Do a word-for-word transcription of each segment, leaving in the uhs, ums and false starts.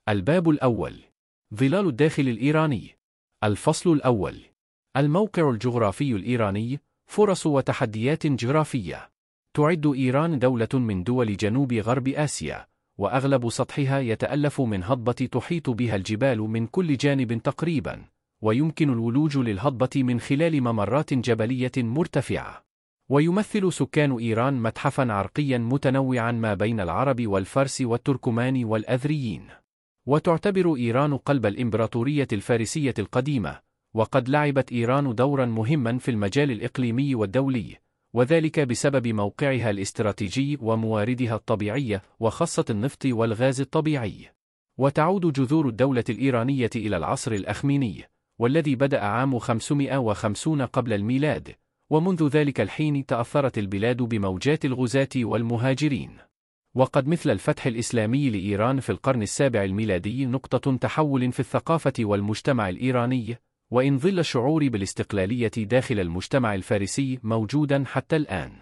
الباب الأول. ظلال الداخل الإيراني. الفصل الأول. الموقع الجغرافي الإيراني، فرص وتحديات جغرافية. تعد إيران دولة من دول جنوب غرب آسيا، وأغلب سطحها يتألف من هضبة تحيط بها الجبال من كل جانب تقريبا، ويمكن الولوج للهضبة من خلال ممرات جبلية مرتفعة. ويمثل سكان إيران متحفا عرقيا متنوعا ما بين العرب والفرس والتركمان والأذريين. وتعتبر إيران قلب الإمبراطورية الفارسية القديمة، وقد لعبت إيران دورا مهما في المجال الإقليمي والدولي، وذلك بسبب موقعها الاستراتيجي ومواردها الطبيعية وخاصة النفط والغاز الطبيعي. وتعود جذور الدولة الإيرانية إلى العصر الأخميني، والذي بدأ عام خمسمائة وخمسين قبل الميلاد، ومنذ ذلك الحين تأثرت البلاد بموجات الغزاة والمهاجرين. وقد مثل الفتح الإسلامي لإيران في القرن السابع الميلادي نقطة تحول في الثقافة والمجتمع الإيراني، وإن ظل الشعور بالاستقلالية داخل المجتمع الفارسي موجودا حتى الآن.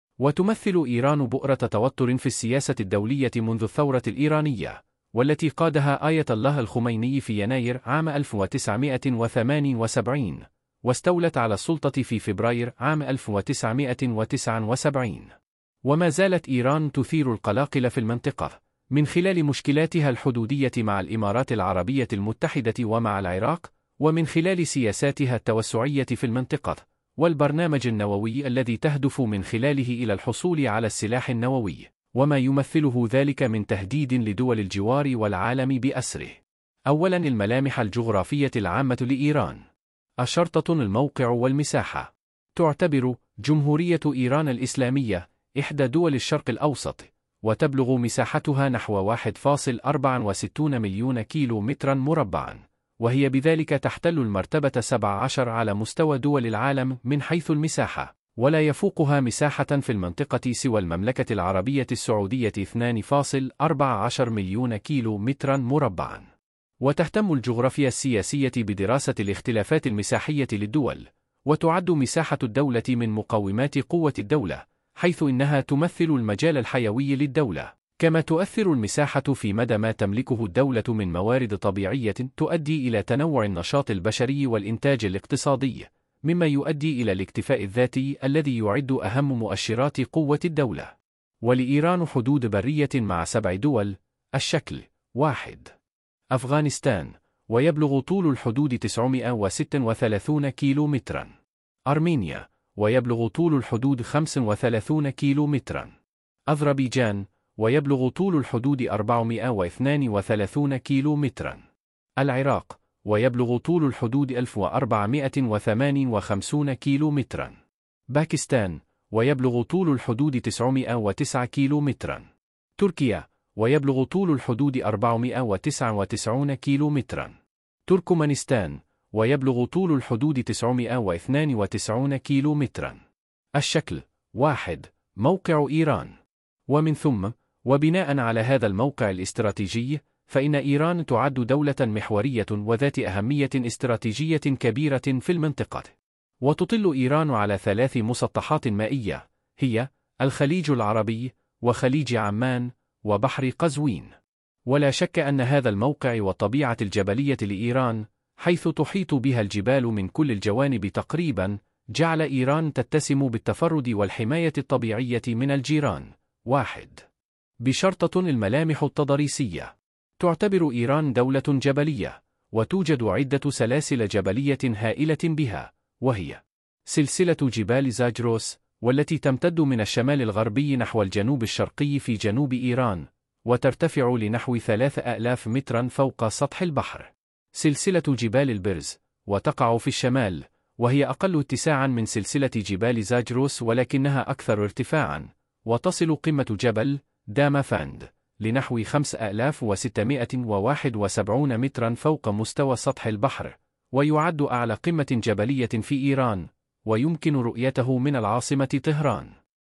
وتمثل إيران بؤرة توتر في السياسة الدولية منذ الثورة الإيرانية، والتي قادها آية الله الخميني في يناير عام ألف وتسعمائة وثمانية وسبعين، واستولت على السلطة في فبراير عام ألف وتسعمائة وتسعة وسبعين. وما زالت إيران تثير القلاقل في المنطقة من خلال مشكلاتها الحدودية مع الإمارات العربية المتحدة ومع العراق، ومن خلال سياساتها التوسعية في المنطقة، والبرنامج النووي الذي تهدف من خلاله إلى الحصول على السلاح النووي، وما يمثله ذلك من تهديد لدول الجوار والعالم بأسره. أولاً، الملامح الجغرافية العامة لإيران. الشرطة، الموقع والمساحة. تعتبر جمهورية إيران الإسلامية إحدى دول الشرق الأوسط، وتبلغ مساحتها نحو واحد فاصلة أربعة وستين مليون كيلو مترا مربعا، وهي بذلك تحتل المرتبة سبعة عشر على مستوى دول العالم من حيث المساحة، ولا يفوقها مساحة في المنطقة سوى المملكة العربية السعودية اثنين فاصلة أربعة عشر مليون كيلو مترا مربعا. وتهتم الجغرافيا السياسية بدراسة الاختلافات المساحية للدول، وتعد مساحة الدولة من مقومات قوة الدولة، حيث إنها تمثل المجال الحيوي للدولة، كما تؤثر المساحة في مدى ما تملكه الدولة من موارد طبيعية تؤدي إلى تنوع النشاط البشري والإنتاج الاقتصادي، مما يؤدي إلى الاكتفاء الذاتي الذي يعد أهم مؤشرات قوة الدولة. ولإيران حدود برية مع سبع دول. الشكل: واحد. أفغانستان، ويبلغ طول الحدود تسعمائة وستة وثلاثين كيلو مترا. أرمينيا، ويبلغ طول الحدود خمسة وثلاثين كيلو مترا. أذربيجان، ويبلغ طول الحدود أربعمائة واثنين وثلاثين كيلو مترا. العراق، ويبلغ طول الحدود ألف وأربعمائة وثمانية وخمسين كيلو مترا. باكستان، ويبلغ طول الحدود تسعمائة وتسعة كيلو مترا. تركيا، ويبلغ طول الحدود أربعمائة وتسعة وتسعين كيلو مترا. تركمانستان، ويبلغ طول الحدود تسعمائة واثنين وتسعين كيلو مترا. الشكل: واحد. موقع إيران. ومن ثم، وبناء على هذا الموقع الاستراتيجي، فإن إيران تعد دولة محورية وذات أهمية استراتيجية كبيرة في المنطقة. وتطل إيران على ثلاث مسطحات مائية، هي الخليج العربي، وخليج عمان، وبحر قزوين. ولا شك أن هذا الموقع والطبيعة الجبلية لإيران، حيث تحيط بها الجبال من كل الجوانب تقريبا، جعل إيران تتسم بالتفرد والحماية الطبيعية من الجيران. واحد. بشرطة، الملامح التضاريسية. تعتبر إيران دولة جبلية، وتوجد عدة سلاسل جبلية هائلة بها، وهي سلسلة جبال زاجروس، والتي تمتد من الشمال الغربي نحو الجنوب الشرقي في جنوب إيران، وترتفع لنحو ثلاثة آلاف مترا فوق سطح البحر. سلسلة جبال البرز، وتقع في الشمال، وهي أقل اتساعا من سلسلة جبال زاجروس ولكنها أكثر ارتفاعا، وتصل قمة جبل دامافاند لنحو خمسة آلاف وستمائة وواحد وسبعين مترا فوق مستوى سطح البحر، ويعد أعلى قمة جبلية في إيران، ويمكن رؤيته من العاصمة طهران.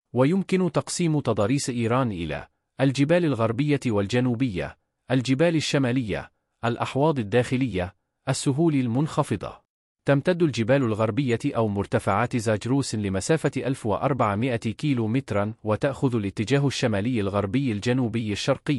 ويمكن تقسيم تضاريس إيران إلى الجبال الغربية والجنوبية، الجبال الشمالية، الأحواض الداخلية، السهول المنخفضة. تمتد الجبال الغربية أو مرتفعات زاجروس لمسافة ألف وأربعمائة كيلو مترا، وتأخذ الاتجاه الشمالي الغربي الجنوبي الشرقي،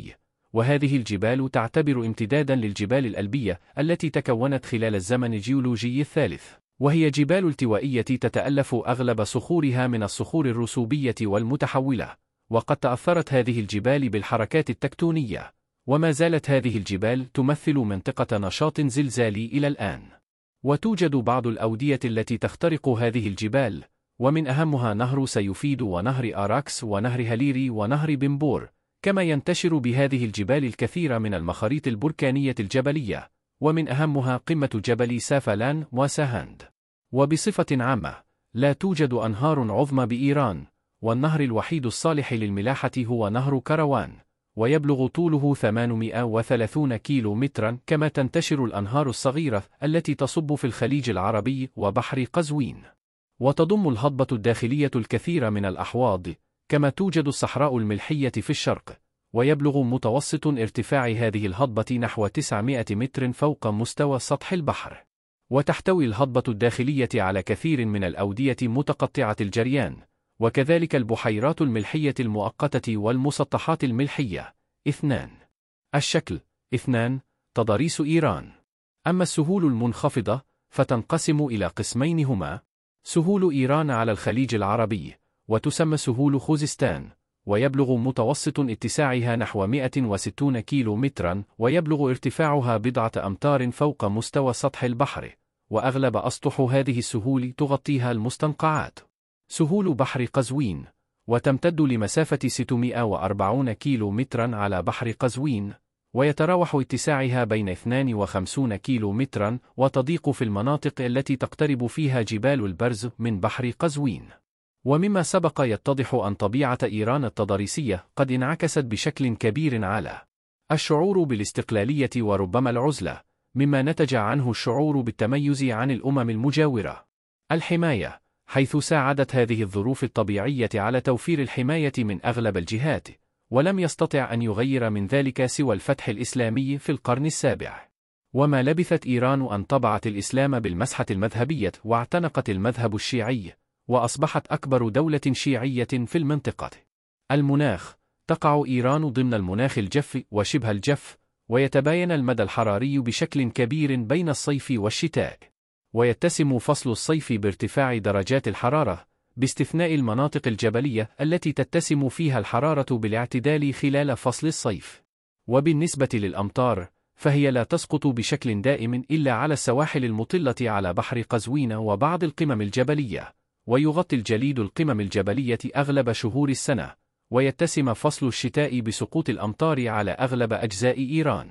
وهذه الجبال تعتبر امتدادا للجبال الألبية التي تكونت خلال الزمن الجيولوجي الثالث، وهي جبال التوائية تتألف أغلب صخورها من الصخور الرسوبية والمتحولة، وقد تأثرت هذه الجبال بالحركات التكتونية، وما زالت هذه الجبال تمثل منطقة نشاط زلزالي إلى الآن. وتوجد بعض الأودية التي تخترق هذه الجبال، ومن أهمها نهر سيفيد ونهر آراكس ونهر هليري ونهر بنبور، كما ينتشر بهذه الجبال الكثير من المخاريط البركانية الجبلية، ومن أهمها قمة جبل سافالان وساهند. وبصفة عامة، لا توجد أنهار عظمى بإيران، والنهر الوحيد الصالح للملاحة هو نهر كروان، ويبلغ طوله ثمانمائة وثلاثين كيلو مترا، كما تنتشر الأنهار الصغيرة التي تصب في الخليج العربي وبحر قزوين. وتضم الهضبة الداخلية الكثير من الأحواض، كما توجد الصحراء الملحية في الشرق، ويبلغ متوسط ارتفاع هذه الهضبة نحو تسعمائة متر فوق مستوى سطح البحر. وتحتوي الهضبة الداخلية على كثير من الأودية متقطعة الجريان، وكذلك البحيرات الملحية المؤقتة والمسطحات الملحية. اثنان. الشكل. اثنان. تضاريس إيران. أما السهول المنخفضة فتنقسم إلى قسمين، هما سهول إيران على الخليج العربي، وتسمى سهول خوزستان، ويبلغ متوسط اتساعها نحو مائة وستين كيلو مترا، ويبلغ ارتفاعها بضعة أمتار فوق مستوى سطح البحر، وأغلب أسطح هذه السهول تغطيها المستنقعات. سهول بحر قزوين، وتمتد لمسافة ستمائة وأربعين كيلو مترا على بحر قزوين، ويتراوح اتساعها بين اثنين وخمسين كيلو مترا، وتضيق في المناطق التي تقترب فيها جبال البرز من بحر قزوين. ومما سبق يتضح أن طبيعة إيران التضاريسية قد انعكست بشكل كبير على الشعور بالاستقلالية وربما العزلة، مما نتج عنه الشعور بالتميز عن الأمم المجاورة. الحماية، حيث ساعدت هذه الظروف الطبيعية على توفير الحماية من أغلب الجهات، ولم يستطع أن يغير من ذلك سوى الفتح الإسلامي في القرن السابع. وما لبثت إيران أن طبعت الإسلام بالمسحة المذهبية واعتنقت المذهب الشيعي، وأصبحت أكبر دولة شيعية في المنطقة. المناخ، تقع إيران ضمن المناخ الجف وشبه الجف، ويتباين المدى الحراري بشكل كبير بين الصيف والشتاء، ويتسم فصل الصيف بارتفاع درجات الحرارة، باستثناء المناطق الجبلية التي تتسم فيها الحرارة بالاعتدال خلال فصل الصيف. وبالنسبة للأمطار، فهي لا تسقط بشكل دائم إلا على السواحل المطلة على بحر قزوين وبعض القمم الجبلية، ويغطي الجليد القمم الجبلية أغلب شهور السنة، ويتسم فصل الشتاء بسقوط الأمطار على أغلب أجزاء إيران.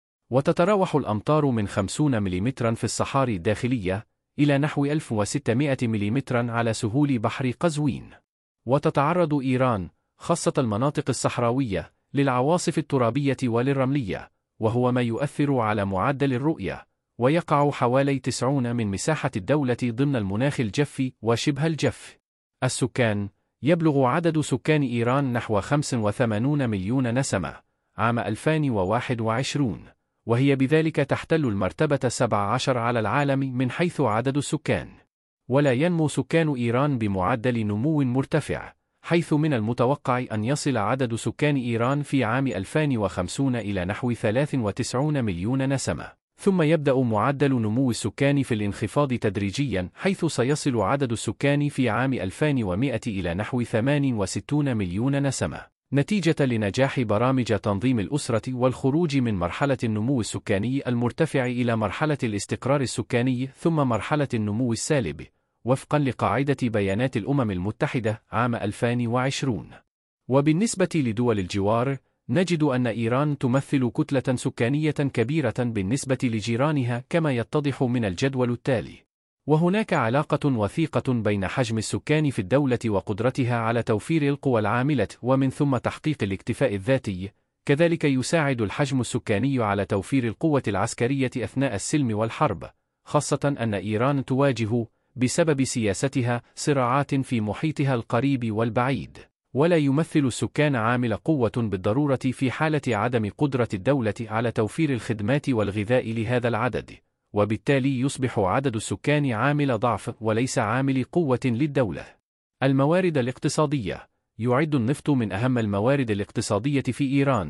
وتتراوح الأمطار من خمسين مليمترا في الصحاري الداخلية إلى نحو ألف وستمائة مليمترا على سهول بحر قزوين. وتتعرض إيران، خاصة المناطق الصحراوية، للعواصف الترابية وللرملية، وهو ما يؤثر على معدل الرؤية، ويقع حوالي تسعين من مساحة الدولة ضمن المناخ الجف وشبه الجف. السكان، يبلغ عدد سكان إيران نحو خمسة وثمانين مليون نسمة عام ألفين وواحد وعشرين، وهي بذلك تحتل المرتبة سبعة عشر على العالم من حيث عدد السكان. ولا ينمو سكان إيران بمعدل نمو مرتفع، حيث من المتوقع أن يصل عدد سكان إيران في عام ألفين وخمسين إلى نحو ثلاثة وتسعين مليون نسمة، ثم يبدأ معدل نمو السكان في الانخفاض تدريجيا، حيث سيصل عدد السكان في عام ألفين ومائة إلى نحو ثمانية وستين مليون نسمة، نتيجة لنجاح برامج تنظيم الأسرة والخروج من مرحلة النمو السكاني المرتفع إلى مرحلة الاستقرار السكاني ثم مرحلة النمو السالب، وفقا لقاعدة بيانات الأمم المتحدة عام ألفين وعشرين. وبالنسبة لدول الجوار، نجد أن إيران تمثل كتلة سكانية كبيرة بالنسبة لجيرانها كما يتضح من الجدول التالي. وهناك علاقة وثيقة بين حجم السكان في الدولة وقدرتها على توفير القوى العاملة ومن ثم تحقيق الاكتفاء الذاتي. كذلك يساعد الحجم السكاني على توفير القوة العسكرية أثناء السلم والحرب، خاصة أن إيران تواجه بسبب سياستها صراعات في محيطها القريب والبعيد، ولا يمثل السكان عامل قوة بالضرورة في حالة عدم قدرة الدولة على توفير الخدمات والغذاء لهذا العدد، وبالتالي يصبح عدد السكان عامل ضعف وليس عامل قوة للدولة. الموارد الاقتصادية، يعد النفط من أهم الموارد الاقتصادية في إيران،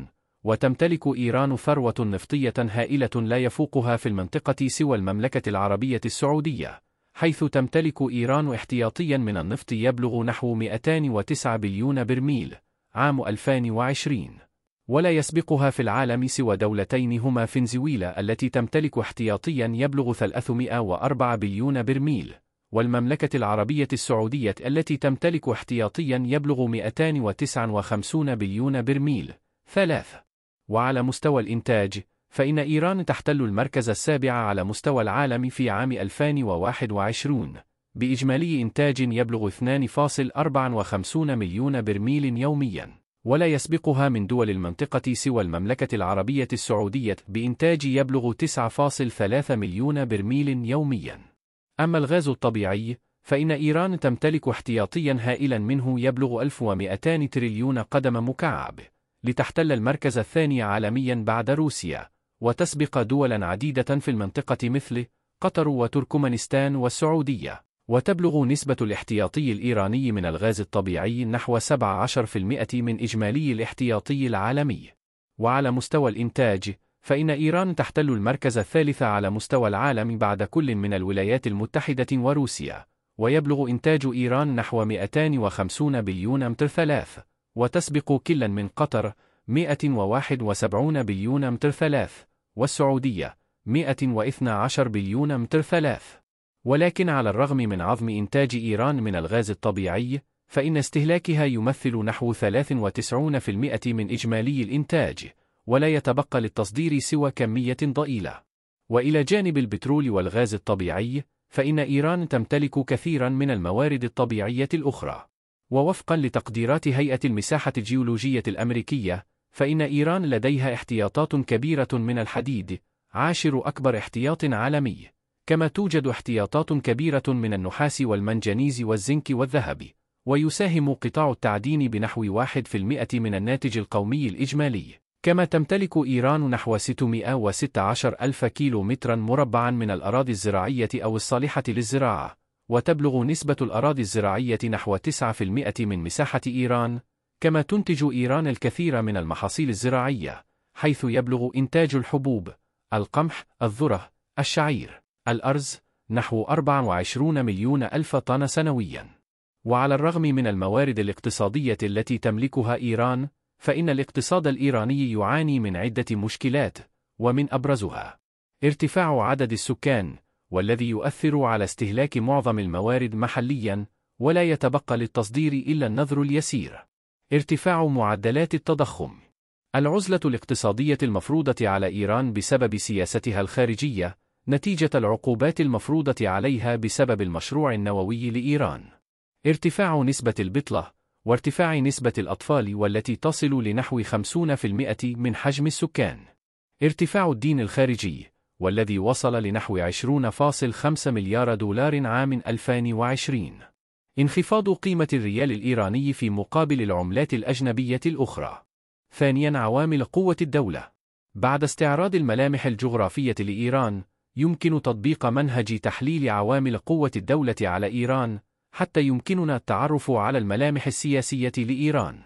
وتمتلك إيران ثروة نفطية هائلة لا يفوقها في المنطقة سوى المملكة العربية السعودية، حيث تمتلك إيران احتياطيا من النفط يبلغ نحو مئتين وتسعة بليون برميل عام ألفين وعشرين، ولا يسبقها في العالم سوى دولتين هما فنزويلا التي تمتلك احتياطيا يبلغ ثلاثمئة وأربعة بليون برميل، والمملكة العربية السعودية التي تمتلك احتياطيا يبلغ مئتين وتسعة وخمسين بليون برميل ثلاث. وعلى مستوى الإنتاج، فإن إيران تحتل المركز السابع على مستوى العالم في عام ألفين وواحد وعشرين، بإجمالي إنتاج يبلغ اثنين فاصلة أربعة وخمسين مليون برميل يومياً، ولا يسبقها من دول المنطقة سوى المملكة العربية السعودية بإنتاج يبلغ تسعة فاصلة ثلاثة مليون برميل يومياً. أما الغاز الطبيعي، فإن إيران تمتلك احتياطياً هائلاً منه يبلغ ألف ومئتين تريليون قدم مكعب، لتحتل المركز الثاني عالمياً بعد روسيا، وتسبق دولاً عديدة في المنطقة مثل قطر وتركمانستان والسعودية. وتبلغ نسبة الاحتياطي الإيراني من الغاز الطبيعي نحو سبعة عشر بالمئة من إجمالي الاحتياطي العالمي. وعلى مستوى الإنتاج، فإن إيران تحتل المركز الثالث على مستوى العالم بعد كل من الولايات المتحدة وروسيا، ويبلغ إنتاج إيران نحو مئتين وخمسين بليون متر ثلاث، وتسبق كلا من قطر مئة وواحد وسبعين بليون متر ثلاث، والسعودية مئة واثني عشر بليون متر ثلاث. ولكن على الرغم من عظم إنتاج إيران من الغاز الطبيعي، فإن استهلاكها يمثل نحو ثلاثة وتسعين بالمئة من إجمالي الإنتاج، ولا يتبقى للتصدير سوى كمية ضئيلة. وإلى جانب البترول والغاز الطبيعي، فإن إيران تمتلك كثيرا من الموارد الطبيعية الأخرى. ووفقا لتقديرات هيئة المساحة الجيولوجية الأمريكية، فإن إيران لديها احتياطات كبيرة من الحديد، عاشر أكبر احتياط عالمي، كما توجد احتياطات كبيرة من النحاس والمنجنيز والزنك والذهب، ويساهم قطاع التعدين بنحو واحد بالمئة من الناتج القومي الإجمالي. كما تمتلك إيران نحو ستمئة وستة عشر ألف كيلو مترا مربعا من الأراضي الزراعية أو الصالحة للزراعة، وتبلغ نسبة الأراضي الزراعية نحو تسعة بالمئة من مساحة إيران. كما تنتج إيران الكثير من المحاصيل الزراعية، حيث يبلغ إنتاج الحبوب، القمح، الذرة، الشعير، الأرز نحو أربعة وعشرين مليون ألف طن سنوياً. وعلى الرغم من الموارد الاقتصادية التي تملكها إيران، فإن الاقتصاد الإيراني يعاني من عدة مشكلات، ومن أبرزها ارتفاع عدد السكان، والذي يؤثر على استهلاك معظم الموارد محلياً، ولا يتبقى للتصدير إلا النذر اليسير. ارتفاع معدلات التضخم. العزلة الاقتصادية المفروضة على إيران بسبب سياستها الخارجية، نتيجة العقوبات المفروضة عليها بسبب المشروع النووي لإيران. ارتفاع نسبة البطالة، وارتفاع نسبة الأطفال والتي تصل لنحو خمسين بالمئة من حجم السكان. ارتفاع الدين الخارجي، والذي وصل لنحو عشرين فاصلة خمسة مليار دولار عام ألفين وعشرين. انخفاض قيمة الريال الإيراني في مقابل العملات الأجنبية الأخرى. ثانياً، عوامل قوة الدولة. بعد استعراض الملامح الجغرافية لإيران، يمكن تطبيق منهج تحليل عوامل قوة الدولة على إيران، حتى يمكننا التعرف على الملامح السياسية لإيران.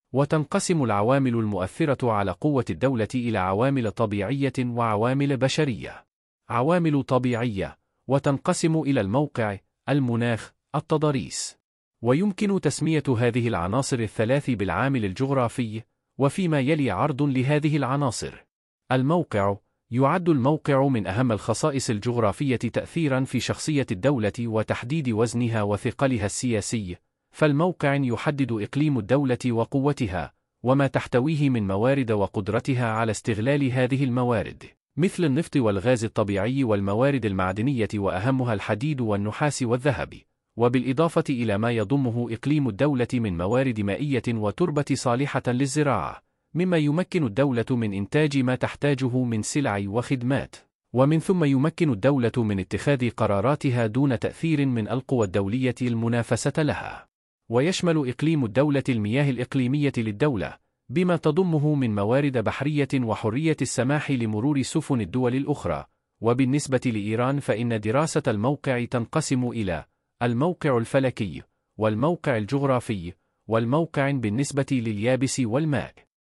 وتنقسم العوامل المؤثرة على قوة الدولة إلى عوامل طبيعية وعوامل بشرية. عوامل طبيعية، وتنقسم إلى الموقع، المناخ، التضاريس. ويمكن تسمية هذه العناصر الثلاث بالعامل الجغرافي، وفيما يلي عرض لهذه العناصر. الموقع: يعد الموقع من أهم الخصائص الجغرافية تأثيراً في شخصية الدولة وتحديد وزنها وثقلها السياسي، فالموقع يحدد إقليم الدولة وقوتها، وما تحتويه من موارد وقدرتها على استغلال هذه الموارد، مثل النفط والغاز الطبيعي والموارد المعدنية وأهمها الحديد والنحاس والذهب، وبالإضافة إلى ما يضمه إقليم الدولة من موارد مائية وتربة صالحة للزراعة، مما يمكن الدولة من إنتاج ما تحتاجه من سلع وخدمات، ومن ثم يمكن الدولة من اتخاذ قراراتها دون تأثير من القوى الدولية المنافسة لها. ويشمل إقليم الدولة المياه الإقليمية للدولة، بما تضمه من موارد بحرية وحرية السماح لمرور سفن الدول الأخرى. وبالنسبة لإيران، فإن دراسة الموقع تنقسم إلى الموقع الفلكي، والموقع الجغرافي، والموقع بالنسبة لليابس والماء.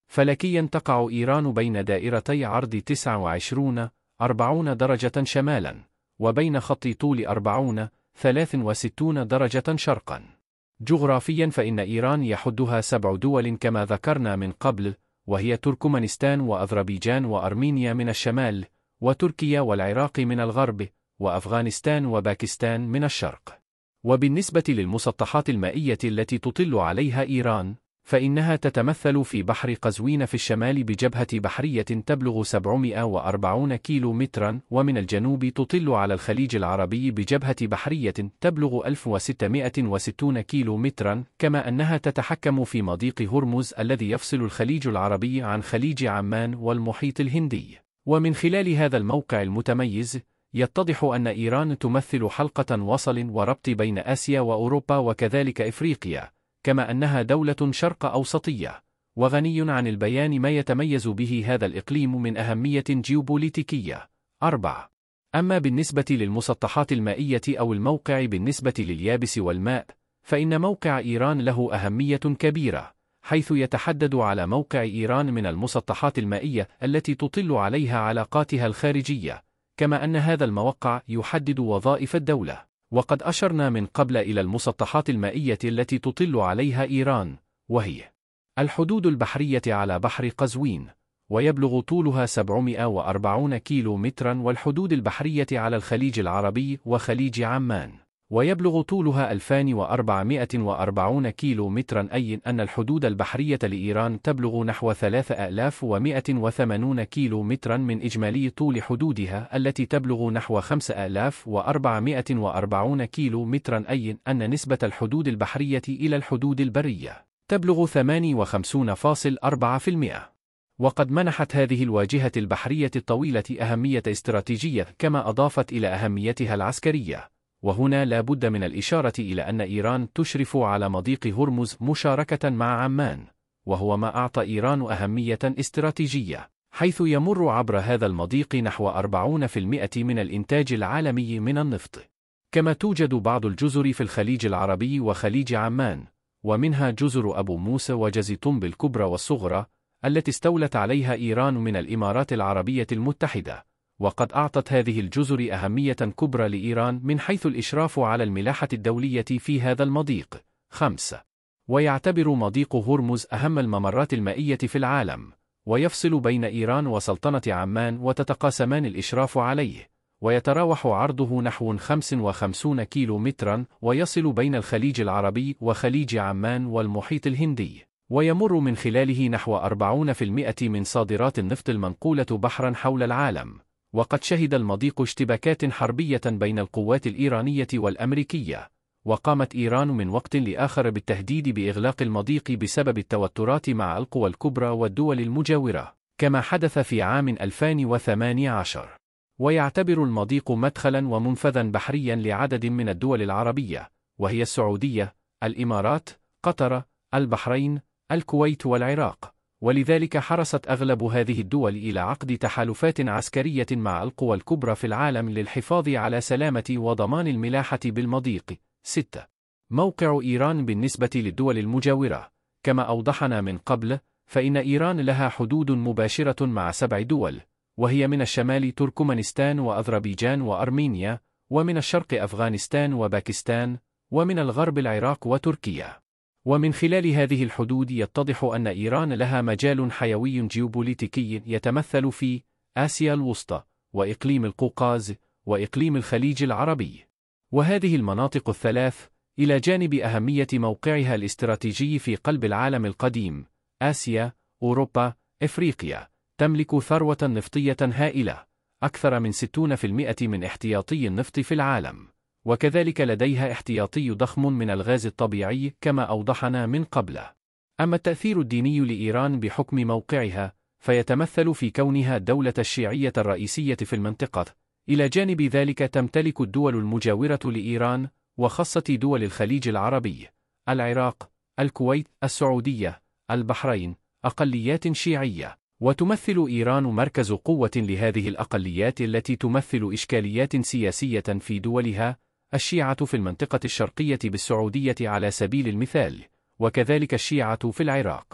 فلكيا تقع إيران بين دائرتي عرض تسعة وعشرين أربعين درجة شمالا، وبين خط طول أربعين ثلاثة وستين درجة شرقا. جغرافيا فإن إيران يحدها سبع دول كما ذكرنا من قبل، وهي تركمانستان وأذربيجان وأرمينيا من الشمال، وتركيا والعراق من الغرب، وأفغانستان وباكستان من الشرق. وبالنسبة للمسطحات المائية التي تطل عليها إيران، فإنها تتمثل في بحر قزوين في الشمال بجبهة بحرية تبلغ سبعمائة وأربعين كيلو مترا، ومن الجنوب تطل على الخليج العربي بجبهة بحرية تبلغ ألف وستمائة وستين كيلو مترا، كما أنها تتحكم في مضيق هرمز الذي يفصل الخليج العربي عن خليج عمان والمحيط الهندي. ومن خلال هذا الموقع المتميز يتضح أن إيران تمثل حلقة وصل وربط بين آسيا وأوروبا وكذلك إفريقيا، كما أنها دولة شرق أوسطية، وغني عن البيان ما يتميز به هذا الإقليم من أهمية جيوبوليتيكية. أربعة. أما بالنسبة للمسطحات المائية أو الموقع بالنسبة لليابس والماء، فإن موقع إيران له أهمية كبيرة، حيث يتحدد على موقع إيران من المسطحات المائية التي تطل عليها علاقاتها الخارجية، كما أن هذا الموقع يحدد وظائف الدولة. وقد أشرنا من قبل إلى المسطحات المائية التي تطل عليها إيران، وهي الحدود البحرية على بحر قزوين، ويبلغ طولها سبعمائة وأربعين كيلو مترا، والحدود البحرية على الخليج العربي وخليج عمان، ويبلغ طولها ألفين وأربعمائة وأربعين كيلو مترا، أي أن الحدود البحرية لإيران تبلغ نحو ثلاثة آلاف ومائة وثمانين كيلو مترا من إجمالي طول حدودها التي تبلغ نحو خمسة آلاف وأربعمائة وأربعين كيلو مترا، أي أن نسبة الحدود البحرية إلى الحدود البرية تبلغ ثمانية وخمسين فاصلة أربعة بالمئة. وقد منحت هذه الواجهة البحرية الطويلة أهمية استراتيجية، كما أضافت إلى أهميتها العسكرية. وهنا لا بد من الإشارة إلى أن إيران تشرف على مضيق هرمز مشاركة مع عمان، وهو ما أعطى إيران أهمية استراتيجية، حيث يمر عبر هذا المضيق نحو أربعين بالمئة من الإنتاج العالمي من النفط. كما توجد بعض الجزر في الخليج العربي وخليج عمان، ومنها جزر أبو موسى وجزي طنب الكبرى والصغرى التي استولت عليها إيران من الإمارات العربية المتحدة. وقد أعطت هذه الجزر أهمية كبرى لإيران من حيث الإشراف على الملاحة الدولية في هذا المضيق. خمسة. ويعتبر مضيق هرمز أهم الممرات المائية في العالم، ويفصل بين إيران وسلطنة عمان وتتقاسمان الإشراف عليه، ويتراوح عرضه نحو خمسة وخمسين كيلو مترا، ويصل بين الخليج العربي وخليج عمان والمحيط الهندي، ويمر من خلاله نحو أربعين بالمئة من صادرات النفط المنقولة بحرا حول العالم. وقد شهد المضيق اشتباكات حربية بين القوات الإيرانية والأمريكية، وقامت إيران من وقت لآخر بالتهديد بإغلاق المضيق بسبب التوترات مع القوى الكبرى والدول المجاورة، كما حدث في عام ألفين وثمانية عشر. ويعتبر المضيق مدخلا ومنفذا بحريا لعدد من الدول العربية، وهي السعودية، الإمارات، قطر، البحرين، الكويت والعراق. ولذلك حرصت أغلب هذه الدول إلى عقد تحالفات عسكرية مع القوى الكبرى في العالم للحفاظ على سلامة وضمان الملاحة بالمضيق. ستة. موقع إيران بالنسبة للدول المجاورة. كما أوضحنا من قبل، فإن إيران لها حدود مباشرة مع سبع دول، وهي من الشمال تركمانستان وأذربيجان وأرمينيا، ومن الشرق أفغانستان وباكستان، ومن الغرب العراق وتركيا. ومن خلال هذه الحدود يتضح أن إيران لها مجال حيوي جيوبوليتيكي يتمثل في آسيا الوسطى، وإقليم القوقاز، وإقليم الخليج العربي. وهذه المناطق الثلاث، إلى جانب أهمية موقعها الاستراتيجي في قلب العالم القديم، آسيا، أوروبا، إفريقيا، تملك ثروة نفطية هائلة، أكثر من ستين بالمئة من احتياطي النفط في العالم. وكذلك لديها احتياطي ضخم من الغاز الطبيعي كما أوضحنا من قبل. أما التأثير الديني لإيران بحكم موقعها، فيتمثل في كونها الدولة الشيعية الرئيسية في المنطقة. إلى جانب ذلك تمتلك الدول المجاورة لإيران، وخاصة دول الخليج العربي، العراق، الكويت، السعودية، البحرين، أقليات شيعية. وتمثل إيران مركز قوة لهذه الأقليات التي تمثل إشكاليات سياسية في دولها، الشيعة في المنطقة الشرقية بالسعودية على سبيل المثال، وكذلك الشيعة في العراق.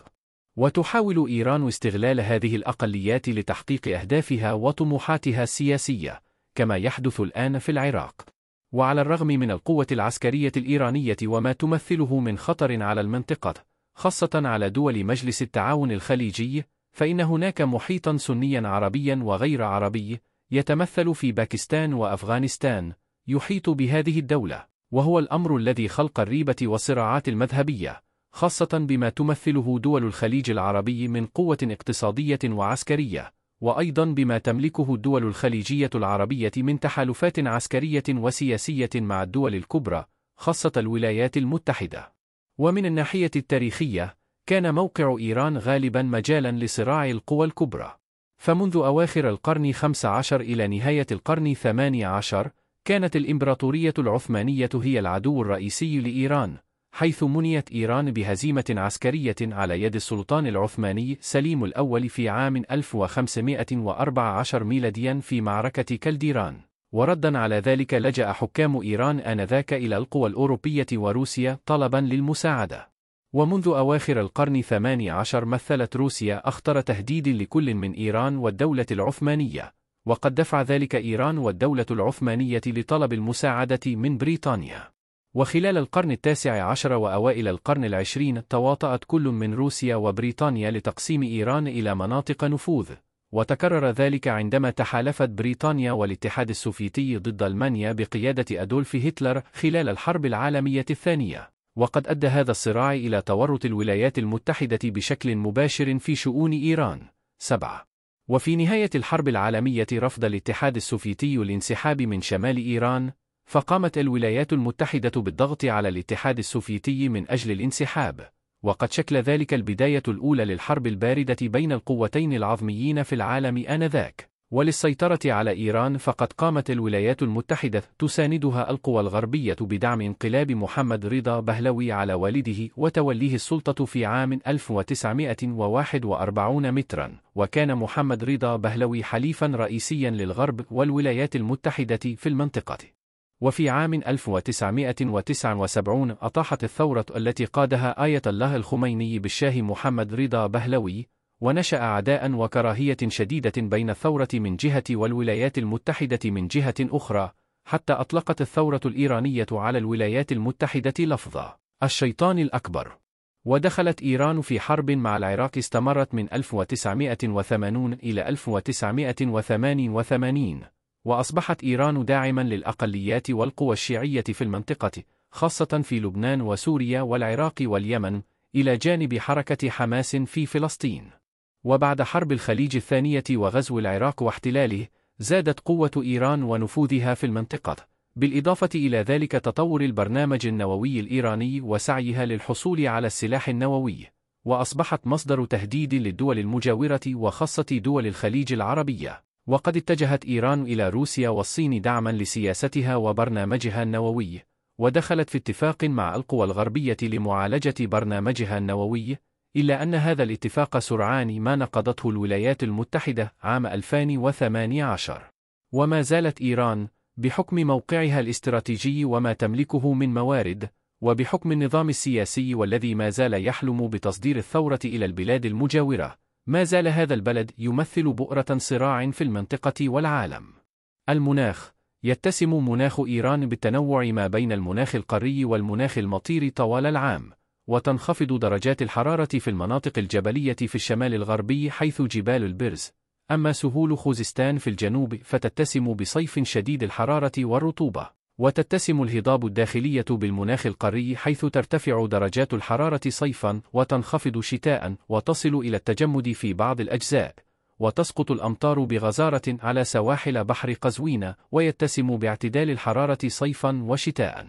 وتحاول إيران استغلال هذه الأقليات لتحقيق أهدافها وطموحاتها السياسية، كما يحدث الآن في العراق. وعلى الرغم من القوة العسكرية الإيرانية وما تمثله من خطر على المنطقة، خاصة على دول مجلس التعاون الخليجي، فإن هناك محيطا سنيا عربيا وغير عربي يتمثل في باكستان وأفغانستان يحيط بهذه الدولة، وهو الأمر الذي خلق الريبة والصراعات المذهبية، خاصة بما تمثله دول الخليج العربي من قوة اقتصادية وعسكرية، وأيضا بما تملكه الدول الخليجية العربية من تحالفات عسكرية وسياسية مع الدول الكبرى، خاصة الولايات المتحدة. ومن الناحية التاريخية، كان موقع إيران غالبا مجالا لصراع القوى الكبرى. فمنذ أواخر القرن الخامس عشر إلى نهاية القرن الثامن عشر، كانت الإمبراطورية العثمانية هي العدو الرئيسي لإيران، حيث منيت إيران بهزيمة عسكرية على يد السلطان العثماني سليم الأول في عام ألف وخمسمائة وأربعة عشر ميلاديا في معركة كالديران. وردا على ذلك لجأ حكام إيران آنذاك إلى القوى الأوروبية وروسيا طلبا للمساعدة. ومنذ أواخر القرن الثامن عشر مثلت روسيا أخطر تهديد لكل من إيران والدولة العثمانية، وقد دفع ذلك إيران والدولة العثمانية لطلب المساعدة من بريطانيا. وخلال القرن التاسع عشر وأوائل القرن العشرين تواطأت كل من روسيا وبريطانيا لتقسيم إيران إلى مناطق نفوذ، وتكرر ذلك عندما تحالفت بريطانيا والاتحاد السوفيتي ضد ألمانيا بقيادة أدولف هتلر خلال الحرب العالمية الثانية. وقد أدى هذا الصراع إلى تورط الولايات المتحدة بشكل مباشر في شؤون إيران. سبعة. وفي نهاية الحرب العالمية رفض الاتحاد السوفيتي الانسحاب من شمال إيران، فقامت الولايات المتحدة بالضغط على الاتحاد السوفيتي من أجل الانسحاب، وقد شكل ذلك البداية الأولى للحرب الباردة بين القوتين العظميين في العالم آنذاك. وللسيطرة على إيران فقد قامت الولايات المتحدة تساندها القوى الغربية بدعم انقلاب محمد رضا بهلوي على والده وتوليه السلطة في عام ألف وتسعمائة وواحد وأربعين مترا. وكان محمد رضا بهلوي حليفا رئيسيا للغرب والولايات المتحدة في المنطقة. وفي عام ألف وتسعمائة وتسعة وسبعين أطاحت الثورة التي قادها آية الله الخميني بالشاه محمد رضا بهلوي، ونشأ عداء وكراهية شديدة بين الثورة من جهة والولايات المتحدة من جهة أخرى، حتى أطلقت الثورة الإيرانية على الولايات المتحدة لفظ الشيطان الأكبر. ودخلت إيران في حرب مع العراق استمرت من ألف وتسعمائة وثمانين إلى ألف وتسعمائة وثمانية وثمانين، وأصبحت إيران داعما للأقليات والقوى الشيعية في المنطقة، خاصة في لبنان وسوريا والعراق واليمن، إلى جانب حركة حماس في فلسطين. وبعد حرب الخليج الثانية وغزو العراق واحتلاله، زادت قوة إيران ونفوذها في المنطقة، بالإضافة إلى ذلك تطور البرنامج النووي الإيراني وسعيها للحصول على السلاح النووي، وأصبحت مصدر تهديد للدول المجاورة وخاصة دول الخليج العربية. وقد اتجهت إيران إلى روسيا والصين دعما لسياستها وبرنامجها النووي، ودخلت في اتفاق مع القوى الغربية لمعالجة برنامجها النووي، إلا أن هذا الاتفاق سرعان ما نقضته الولايات المتحدة عام ألفين وثمانية عشر. وما زالت إيران بحكم موقعها الاستراتيجي وما تملكه من موارد، وبحكم النظام السياسي والذي ما زال يحلم بتصدير الثورة إلى البلاد المجاورة، ما زال هذا البلد يمثل بؤرة صراع في المنطقة والعالم. المناخ: يتسم مناخ إيران بالتنوع ما بين المناخ القاري والمناخ المطير طوال العام، وتنخفض درجات الحرارة في المناطق الجبلية في الشمال الغربي حيث جبال البرز، أما سهول خوزستان في الجنوب فتتسم بصيف شديد الحرارة والرطوبة، وتتسم الهضاب الداخلية بالمناخ القاري حيث ترتفع درجات الحرارة صيفا وتنخفض شتاء وتصل إلى التجمد في بعض الأجزاء، وتسقط الأمطار بغزارة على سواحل بحر قزوين، ويتسم باعتدال الحرارة صيفا وشتاء.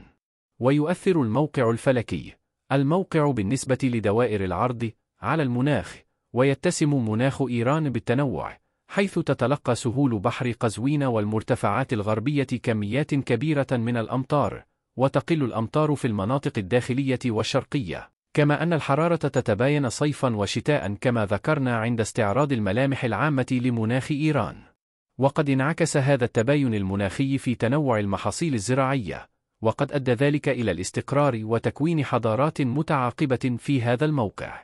ويؤثر الموقع الفلكي: الموقع بالنسبة لدوائر العرض على المناخ، ويتسم مناخ إيران بالتنوع، حيث تتلقى سهول بحر قزوين والمرتفعات الغربية كميات كبيرة من الأمطار، وتقل الأمطار في المناطق الداخلية والشرقية، كما أن الحرارة تتباين صيفا وشتاء كما ذكرنا عند استعراض الملامح العامة لمناخ إيران. وقد انعكس هذا التباين المناخي في تنوع المحاصيل الزراعية، وقد أدى ذلك إلى الاستقرار وتكوين حضارات متعاقبة في هذا الموقع.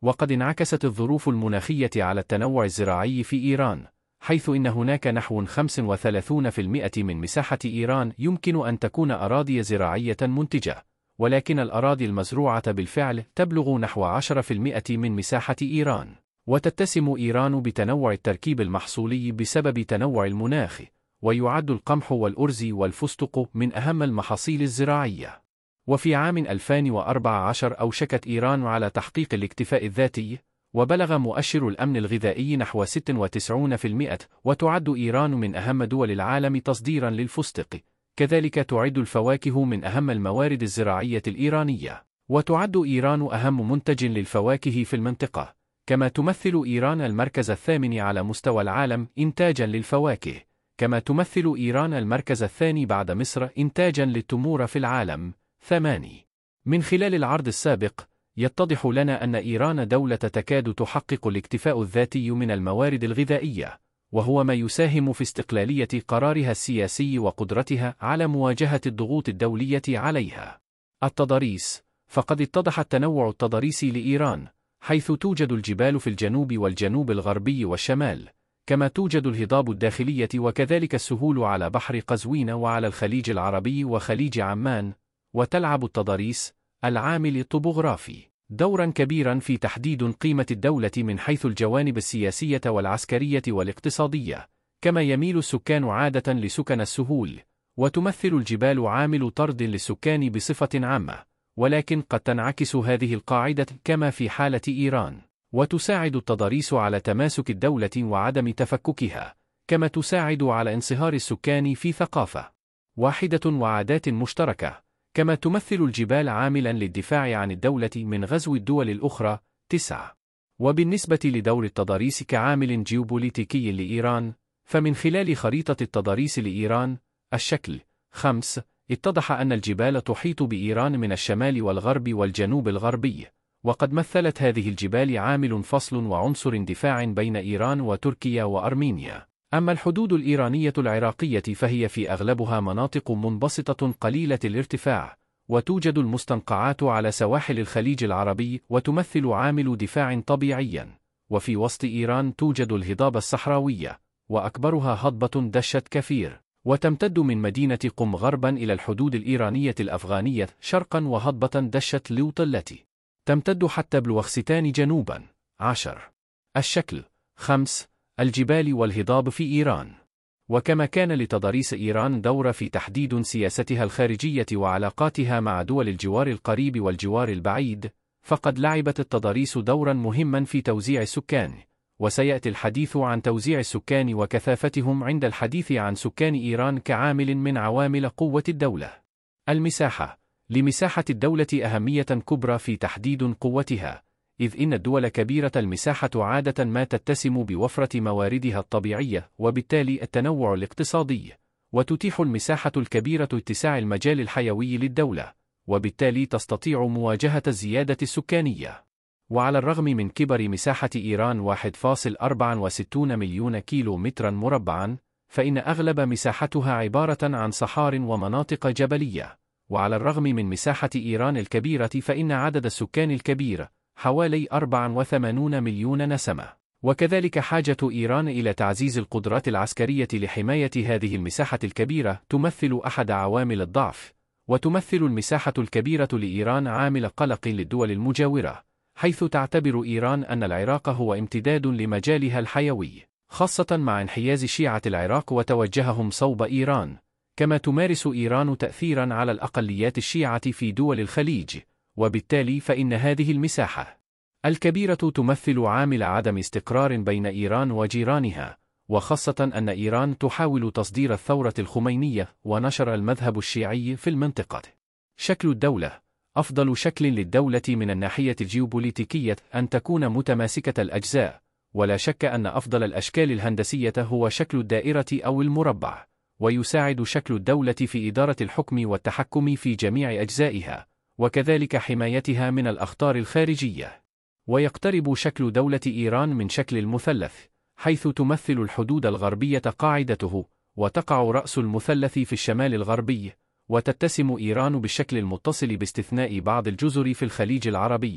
وقد انعكست الظروف المناخية على التنوع الزراعي في إيران، حيث إن هناك نحو خمسة وثلاثين بالمئة من مساحة إيران يمكن أن تكون أراضي زراعية منتجة، ولكن الأراضي المزروعة بالفعل تبلغ نحو عشرة بالمئة من مساحة إيران. وتتسم إيران بتنوع التركيب المحصولي بسبب تنوع المناخ، ويعد القمح والأرز والفستق من أهم المحاصيل الزراعية. وفي عام ألفين وأربعة عشر أوشكت إيران على تحقيق الاكتفاء الذاتي، وبلغ مؤشر الأمن الغذائي نحو ستة وتسعين بالمئة، وتعد إيران من أهم دول العالم تصديرا للفستق. كذلك تعد الفواكه من أهم الموارد الزراعية الإيرانية، وتعد إيران أهم منتج للفواكه في المنطقة، كما تمثل إيران المركز الثامن على مستوى العالم إنتاجا للفواكه، كما تمثل إيران المركز الثاني بعد مصر إنتاجا للتمور في العالم. ثماني. من خلال العرض السابق، يتضح لنا أن إيران دولة تكاد تحقق الاكتفاء الذاتي من الموارد الغذائية، وهو ما يساهم في استقلالية قرارها السياسي وقدرتها على مواجهة الضغوط الدولية عليها. التضاريس. فقد اتضح التنوع التضاريسي لإيران، حيث توجد الجبال في الجنوب والجنوب الغربي والشمال، كما توجد الهضاب الداخلية وكذلك السهول على بحر قزوين وعلى الخليج العربي وخليج عمان. وتلعب التضاريس العامل الطبوغرافي دورا كبيرا في تحديد قيمة الدولة من حيث الجوانب السياسية والعسكرية والاقتصادية، كما يميل السكان عادة لسكن السهول، وتمثل الجبال عامل طرد للسكان بصفة عامة، ولكن قد تنعكس هذه القاعدة كما في حالة إيران، وتساعد التضاريس على تماسك الدولة وعدم تفككها، كما تساعد على انصهار السكان في ثقافة واحدة وعادات مشتركة، كما تمثل الجبال عاملا للدفاع عن الدولة من غزو الدول الأخرى. تسعة. وبالنسبة لدور التضاريس كعامل جيوبوليتيكي لإيران، فمن خلال خريطة التضاريس لإيران الشكل خمس، اتضح أن الجبال تحيط بإيران من الشمال والغرب والجنوب الغربي، وقد مثلت هذه الجبال عامل فصل وعنصر دفاع بين إيران وتركيا وأرمينيا. أما الحدود الإيرانية العراقية فهي في أغلبها مناطق منبسطة قليلة الارتفاع، وتوجد المستنقعات على سواحل الخليج العربي وتمثل عامل دفاع طبيعيا. وفي وسط إيران توجد الهضاب الصحراوية، وأكبرها هضبة دشت كفير، وتمتد من مدينة قم غربا إلى الحدود الإيرانية الأفغانية شرقا، وهضبة دشت لوط التي تمتد حتى بلوخستان جنوبا. عشر. الشكل خمس، الجبال والهضاب في إيران. وكما كان لتضاريس إيران دور في تحديد سياستها الخارجية وعلاقاتها مع دول الجوار القريب والجوار البعيد، فقد لعبت التضاريس دورا مهما في توزيع السكان، وسيأتي الحديث عن توزيع السكان وكثافتهم عند الحديث عن سكان إيران كعامل من عوامل قوة الدولة. المساحة. لمساحة الدولة أهمية كبرى في تحديد قوتها، إذ إن الدول كبيرة المساحة عادة ما تتسم بوفرة مواردها الطبيعية وبالتالي التنوع الاقتصادي، وتتيح المساحة الكبيرة اتساع المجال الحيوي للدولة، وبالتالي تستطيع مواجهة الزيادة السكانية. وعلى الرغم من كبر مساحة إيران واحد فاصلة أربعة وستين مليون كيلو مترا مربعا، فإن أغلب مساحتها عبارة عن صحار ومناطق جبلية. وعلى الرغم من مساحة إيران الكبيرة فإن عدد السكان الكبير حوالي أربعة وثمانين مليون نسمة، وكذلك حاجة إيران إلى تعزيز القدرات العسكرية لحماية هذه المساحة الكبيرة تمثل أحد عوامل الضعف. وتمثل المساحة الكبيرة لإيران عامل قلق للدول المجاورة، حيث تعتبر إيران أن العراق هو امتداد لمجالها الحيوي، خاصة مع انحياز شيعة العراق وتوجههم صوب إيران، كما تمارس إيران تأثيرا على الأقليات الشيعة في دول الخليج، وبالتالي فإن هذه المساحة الكبيرة تمثل عامل عدم استقرار بين إيران وجيرانها، وخاصة أن إيران تحاول تصدير الثورة الخمينية ونشر المذهب الشيعي في المنطقة. شكل الدولة. أفضل شكل للدولة من الناحية الجيوبوليتيكية أن تكون متماسكة الأجزاء، ولا شك أن أفضل الأشكال الهندسية هو شكل الدائرة أو المربع، ويساعد شكل الدولة في إدارة الحكم والتحكم في جميع أجزائها، وكذلك حمايتها من الأخطار الخارجية. ويقترب شكل دولة إيران من شكل المثلث، حيث تمثل الحدود الغربية قاعدته، وتقع رأس المثلث في الشمال الغربي، وتتسم إيران بالشكل المتصل باستثناء بعض الجزر في الخليج العربي،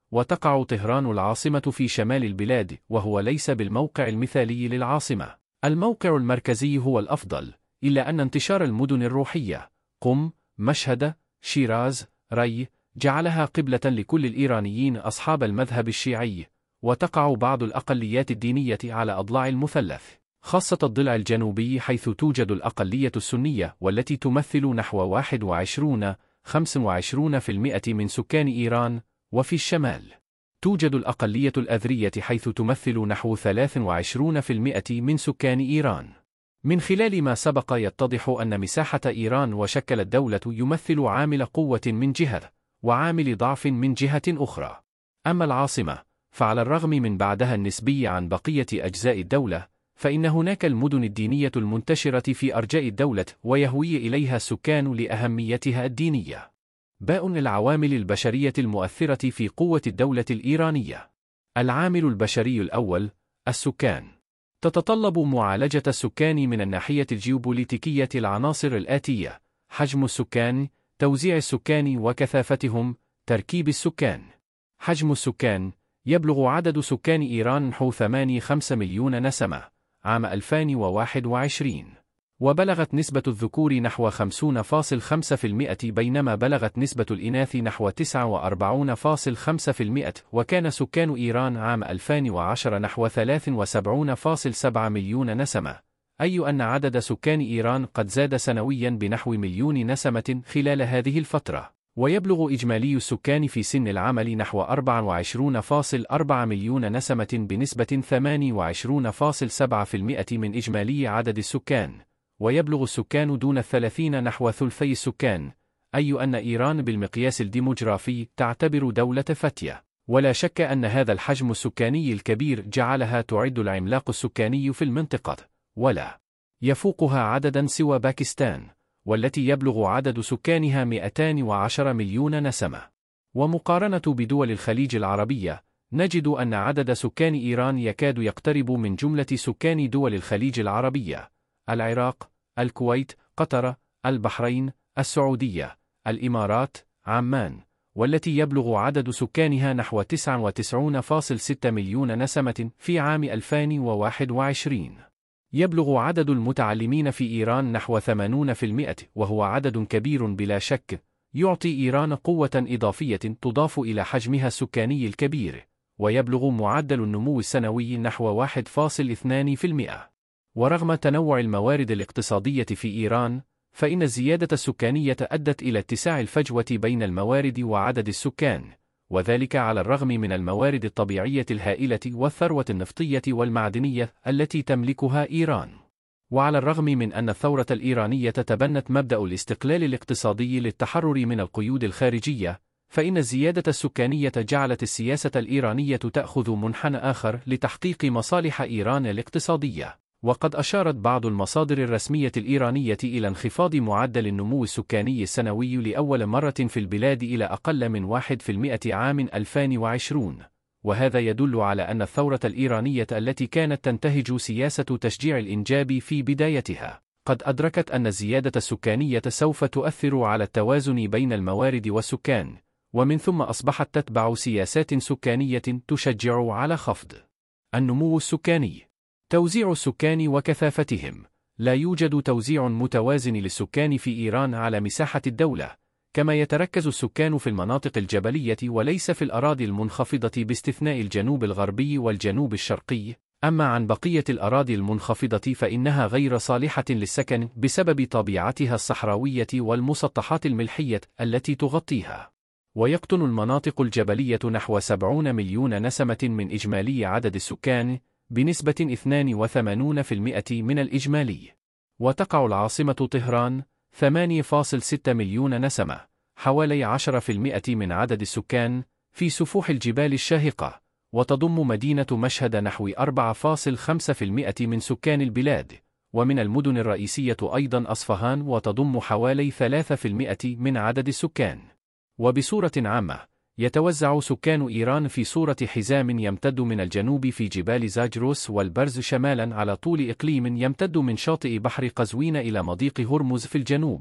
وتقع طهران العاصمة في شمال البلاد، وهو ليس بالموقع المثالي للعاصمة. الموقع المركزي هو الأفضل، إلا أن انتشار المدن الروحية قم، مشهد، شيراز، ري جعلها قبلة لكل الإيرانيين أصحاب المذهب الشيعي، وتقع بعض الأقليات الدينية على أضلاع المثلث، خاصة الضلع الجنوبي حيث توجد الأقلية السنية والتي تمثل نحو واحد وعشرين إلى خمسة وعشرين بالمئة من سكان إيران، وفي الشمال توجد الأقلية الأذرية حيث تمثل نحو ثلاثة وعشرين بالمئة من سكان إيران. من خلال ما سبق يتضح أن مساحة إيران وشكل الدولة يمثل عامل قوة من جهة، وعامل ضعف من جهة أخرى. أما العاصمة، فعلى الرغم من بعدها النسبي عن بقية أجزاء الدولة، فإن هناك المدن الدينية المنتشرة في أرجاء الدولة ويهوي إليها السكان لأهميتها الدينية. باء العوامل البشرية المؤثرة في قوة الدولة الإيرانية. العامل البشري الأول، السكان. تتطلب معالجة السكان من الناحية الجيوبوليتيكية العناصر الآتية: حجم السكان، توزيع السكان وكثافتهم، تركيب السكان. حجم السكان: يبلغ عدد سكان إيران نحو ثمانية فاصلة خمسة مليون نسمة عام ألفين وواحد وعشرين، وبلغت نسبة الذكور نحو خمسين فاصلة خمسة بالمئة بينما بلغت نسبة الإناث نحو تسعة وأربعين فاصلة خمسة بالمئة، وكان سكان إيران عام ألفين وعشرة نحو ثلاثة وسبعين فاصلة سبعة مليون نسمة، أي أن عدد سكان إيران قد زاد سنويا بنحو مليون نسمة خلال هذه الفترة. ويبلغ إجمالي السكان في سن العمل نحو أربعة وعشرين فاصلة أربعة مليون نسمة بنسبة ثمانية وعشرين فاصلة سبعة بالمئة من إجمالي عدد السكان، ويبلغ السكان دون الثلاثين نحو ثلثي السكان، أي أن إيران بالمقياس الديموغرافي تعتبر دولة فتية. ولا شك أن هذا الحجم السكاني الكبير جعلها تعد العملاق السكاني في المنطقة، ولا يفوقها عددا سوى باكستان، والتي يبلغ عدد سكانها مئتين وعشرة مليون نسمة. ومقارنة بدول الخليج العربية، نجد أن عدد سكان إيران يكاد يقترب من جملة سكان دول الخليج العربية: العراق، الكويت، قطر، البحرين، السعودية، الإمارات، عمان، والتي يبلغ عدد سكانها نحو تسعة وتسعين فاصلة ستة مليون نسمة في عام ألفين وواحد وعشرين. يبلغ عدد المتعلمين في إيران نحو ثمانين بالمئة، وهو عدد كبير بلا شك، يعطي إيران قوة إضافية تضاف إلى حجمها السكاني الكبير، ويبلغ معدل النمو السنوي نحو واحد فاصلة اثنين بالمئة. ورغم تنوع الموارد الاقتصادية في إيران، فإن الزيادة السكانية أدت إلى اتساع الفجوة بين الموارد وعدد السكان، وذلك على الرغم من الموارد الطبيعية الهائلة والثروة النفطية والمعدنية التي تملكها إيران. وعلى الرغم من أن الثورة الإيرانية تبنت مبدأ الاستقلال الاقتصادي للتحرر من القيود الخارجية، فإن الزيادة السكانية جعلت السياسة الإيرانية تأخذ منحنى آخر لتحقيق مصالح إيران الاقتصادية. وقد أشارت بعض المصادر الرسمية الإيرانية إلى انخفاض معدل النمو السكاني السنوي لأول مرة في البلاد إلى أقل من واحد بالمئة عام ألفين وعشرين، وهذا يدل على أن الثورة الإيرانية التي كانت تنتهج سياسة تشجيع الإنجاب في بدايتها، قد أدركت أن الزيادة السكانية سوف تؤثر على التوازن بين الموارد والسكان، ومن ثم أصبحت تتبع سياسات سكانية تشجع على خفض النمو السكاني. توزيع السكان وكثافتهم: لا يوجد توزيع متوازن للسكان في إيران على مساحة الدولة، كما يتركز السكان في المناطق الجبلية وليس في الأراضي المنخفضة باستثناء الجنوب الغربي والجنوب الشرقي. أما عن بقية الأراضي المنخفضة فإنها غير صالحة للسكن بسبب طبيعتها الصحراوية والمسطحات الملحية التي تغطيها. ويقطن المناطق الجبلية نحو سبعين مليون نسمة من إجمالي عدد السكان بنسبة اثنين وثمانين بالمئة من الإجمالي. وتقع العاصمة طهران ثمانية فاصلة ستة مليون نسمة، حوالي عشرة بالمئة من عدد السكان، في سفوح الجبال الشاهقة، وتضم مدينة مشهد نحو أربعة فاصلة خمسة بالمئة من سكان البلاد. ومن المدن الرئيسية أيضا أصفهان، وتضم حوالي ثلاثة بالمئة من عدد السكان. وبصورة عامة، يتوزع سكان إيران في صورة حزام يمتد من الجنوب في جبال زاجروس والبرز شمالا على طول إقليم يمتد من شاطئ بحر قزوين إلى مضيق هرمز في الجنوب،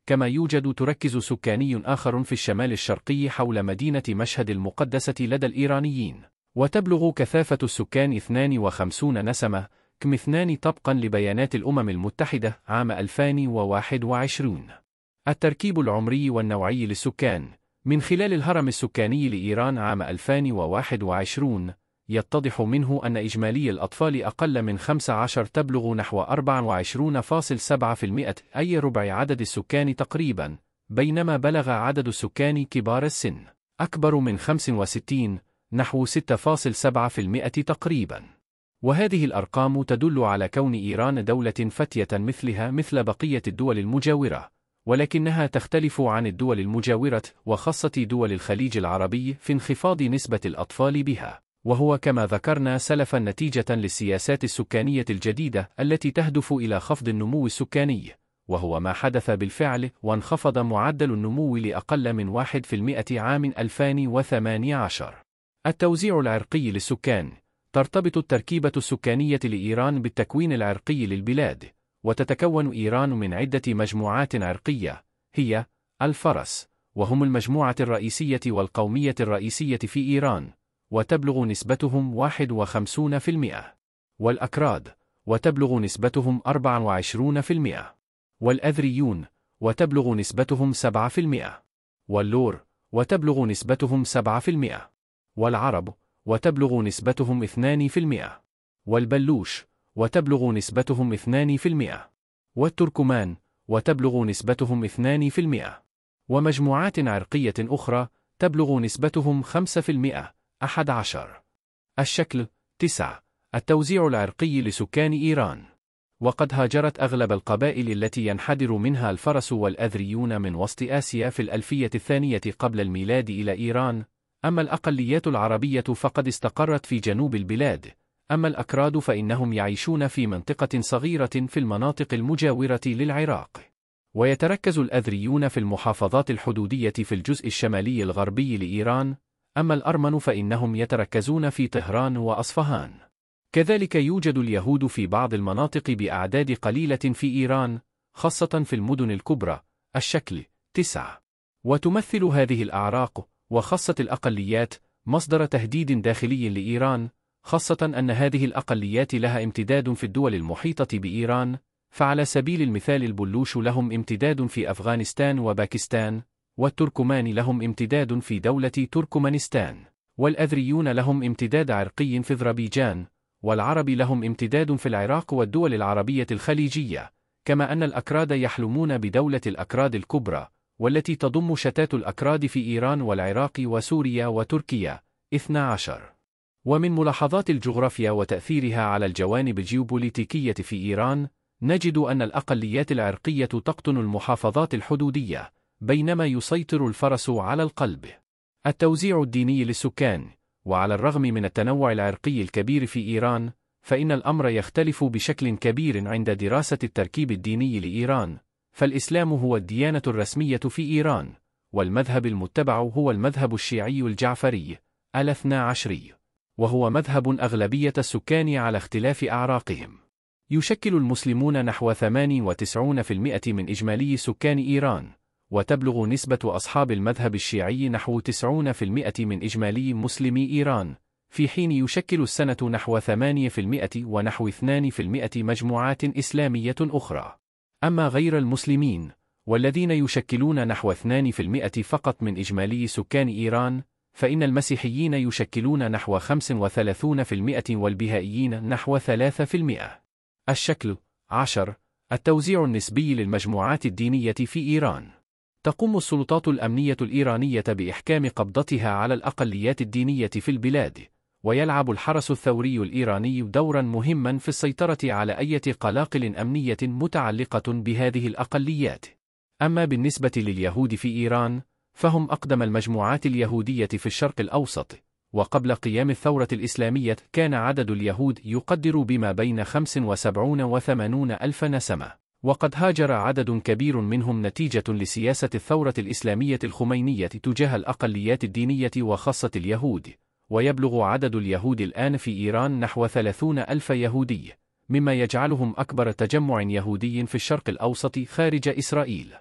كما يوجد تركز سكاني آخر في الشمال الشرقي حول مدينة مشهد المقدسة لدى الإيرانيين، وتبلغ كثافة السكان اثنين وخمسين نسمة كم اثنين طبقا لبيانات الأمم المتحدة عام ألفين وواحد وعشرين. التركيب العمري والنوعي للسكان من خلال الهرم السكاني لإيران عام ألفين وواحد وعشرين يتضح منه أن إجمالي الأطفال أقل من خمسة عشر تبلغ نحو أربعة وعشرين فاصلة سبعة بالمئة، أي ربع عدد السكان تقريبا، بينما بلغ عدد السكان كبار السن أكبر من خمسة وستين نحو ستة فاصلة سبعة بالمئة تقريبا. وهذه الأرقام تدل على كون إيران دولة فتية مثلها مثل بقية الدول المجاورة، ولكنها تختلف عن الدول المجاورة وخاصة دول الخليج العربي في انخفاض نسبة الأطفال بها، وهو كما ذكرنا سلفا نتيجة للسياسات السكانية الجديدة التي تهدف إلى خفض النمو السكاني، وهو ما حدث بالفعل، وانخفض معدل النمو لأقل من واحد بالمئة عام ألفين وثمانية عشر. التوزيع العرقي للسكان. ترتبط التركيبة السكانية لإيران بالتكوين العرقي للبلاد، وتتكون إيران من عدة مجموعات عرقية، هي الفرس، وهم المجموعة الرئيسية والقومية الرئيسية في إيران، وتبلغ نسبتهم واحد وخمسين بالمئة، والأكراد، وتبلغ نسبتهم أربعة وعشرين بالمئة، والأذريون، وتبلغ نسبتهم سبعة بالمئة، واللور، وتبلغ نسبتهم سبعة بالمئة، والعرب، وتبلغ نسبتهم اثنين بالمئة، والبلوش، وتبلغ نسبتهم اثنين بالمئة، والتركمان، وتبلغ نسبتهم اثنين بالمئة، ومجموعات عرقية أخرى تبلغ نسبتهم خمسة بالمئة. أحد عشر. الشكل. تسعة. التوزيع العرقي لسكان إيران. وقد هاجرت أغلب القبائل التي ينحدر منها الفرس والأذريون من وسط آسيا في الألفية الثانية قبل الميلاد إلى إيران، أما الأقليات العربية فقد استقرت في جنوب البلاد، أما الأكراد فإنهم يعيشون في منطقة صغيرة في المناطق المجاورة للعراق. ويتركز الأذريون في المحافظات الحدودية في الجزء الشمالي الغربي لإيران، أما الأرمن فإنهم يتركزون في طهران وأصفهان. كذلك يوجد اليهود في بعض المناطق بأعداد قليلة في إيران، خاصة في المدن الكبرى. الشكل. تسعة. وتمثل هذه الأعراق وخاصة الأقليات مصدر تهديد داخلي لإيران، خاصة أن هذه الأقليات لها امتداد في الدول المحيطة بإيران، فعلى سبيل المثال البلوش لهم امتداد في أفغانستان وباكستان، والتركمان لهم امتداد في دولة تركمانستان، والأذريون لهم امتداد عرقي في أذربيجان، والعرب لهم امتداد في العراق والدول العربية الخليجية، كما أن الأكراد يحلمون بدولة الأكراد الكبرى، والتي تضم شتات الأكراد في إيران والعراق وسوريا وتركيا. اثني عشر. ومن ملاحظات الجغرافيا وتأثيرها على الجوانب الجيوبوليتيكية في إيران، نجد أن الأقليات العرقية تقطن المحافظات الحدودية، بينما يسيطر الفرس على القلب. التوزيع الديني للسكان. وعلى الرغم من التنوع العرقي الكبير في إيران، فإن الأمر يختلف بشكل كبير عند دراسة التركيب الديني لإيران، فالإسلام هو الديانة الرسمية في إيران، والمذهب المتبع هو المذهب الشيعي الجعفري الاثنى عشري، وهو مذهب أغلبية السكان على اختلاف أعراقهم. يشكل المسلمون نحو ثمانية وتسعين بالمئة من إجمالي سكان إيران، وتبلغ نسبة أصحاب المذهب الشيعي نحو تسعين بالمئة من إجمالي مسلمي إيران، في حين يشكل السنة نحو ثمانية بالمئة ونحو اثنين بالمئة مجموعات إسلامية أخرى. أما غير المسلمين، والذين يشكلون نحو اثنين بالمئة فقط من إجمالي سكان إيران، فإن المسيحيين يشكلون نحو خمسة وثلاثين بالمئة والبهائيين نحو ثلاثة بالمئة. الشكل. عشر. التوزيع النسبي للمجموعات الدينية في إيران. تقوم السلطات الأمنية الإيرانية بإحكام قبضتها على الأقليات الدينية في البلاد، ويلعب الحرس الثوري الإيراني دورا مهما في السيطرة على أي قلاقل أمنية متعلقة بهذه الأقليات. أما بالنسبة لليهود في إيران، فهم أقدم المجموعات اليهودية في الشرق الأوسط، وقبل قيام الثورة الإسلامية كان عدد اليهود يقدر بما بين خمسة وسبعين وثمانين ألف نسمة، وقد هاجر عدد كبير منهم نتيجة لسياسة الثورة الإسلامية الخمينية تجاه الأقليات الدينية وخاصة اليهود، ويبلغ عدد اليهود الآن في إيران نحو ثلاثين ألف يهودي، مما يجعلهم أكبر تجمع يهودي في الشرق الأوسط خارج إسرائيل.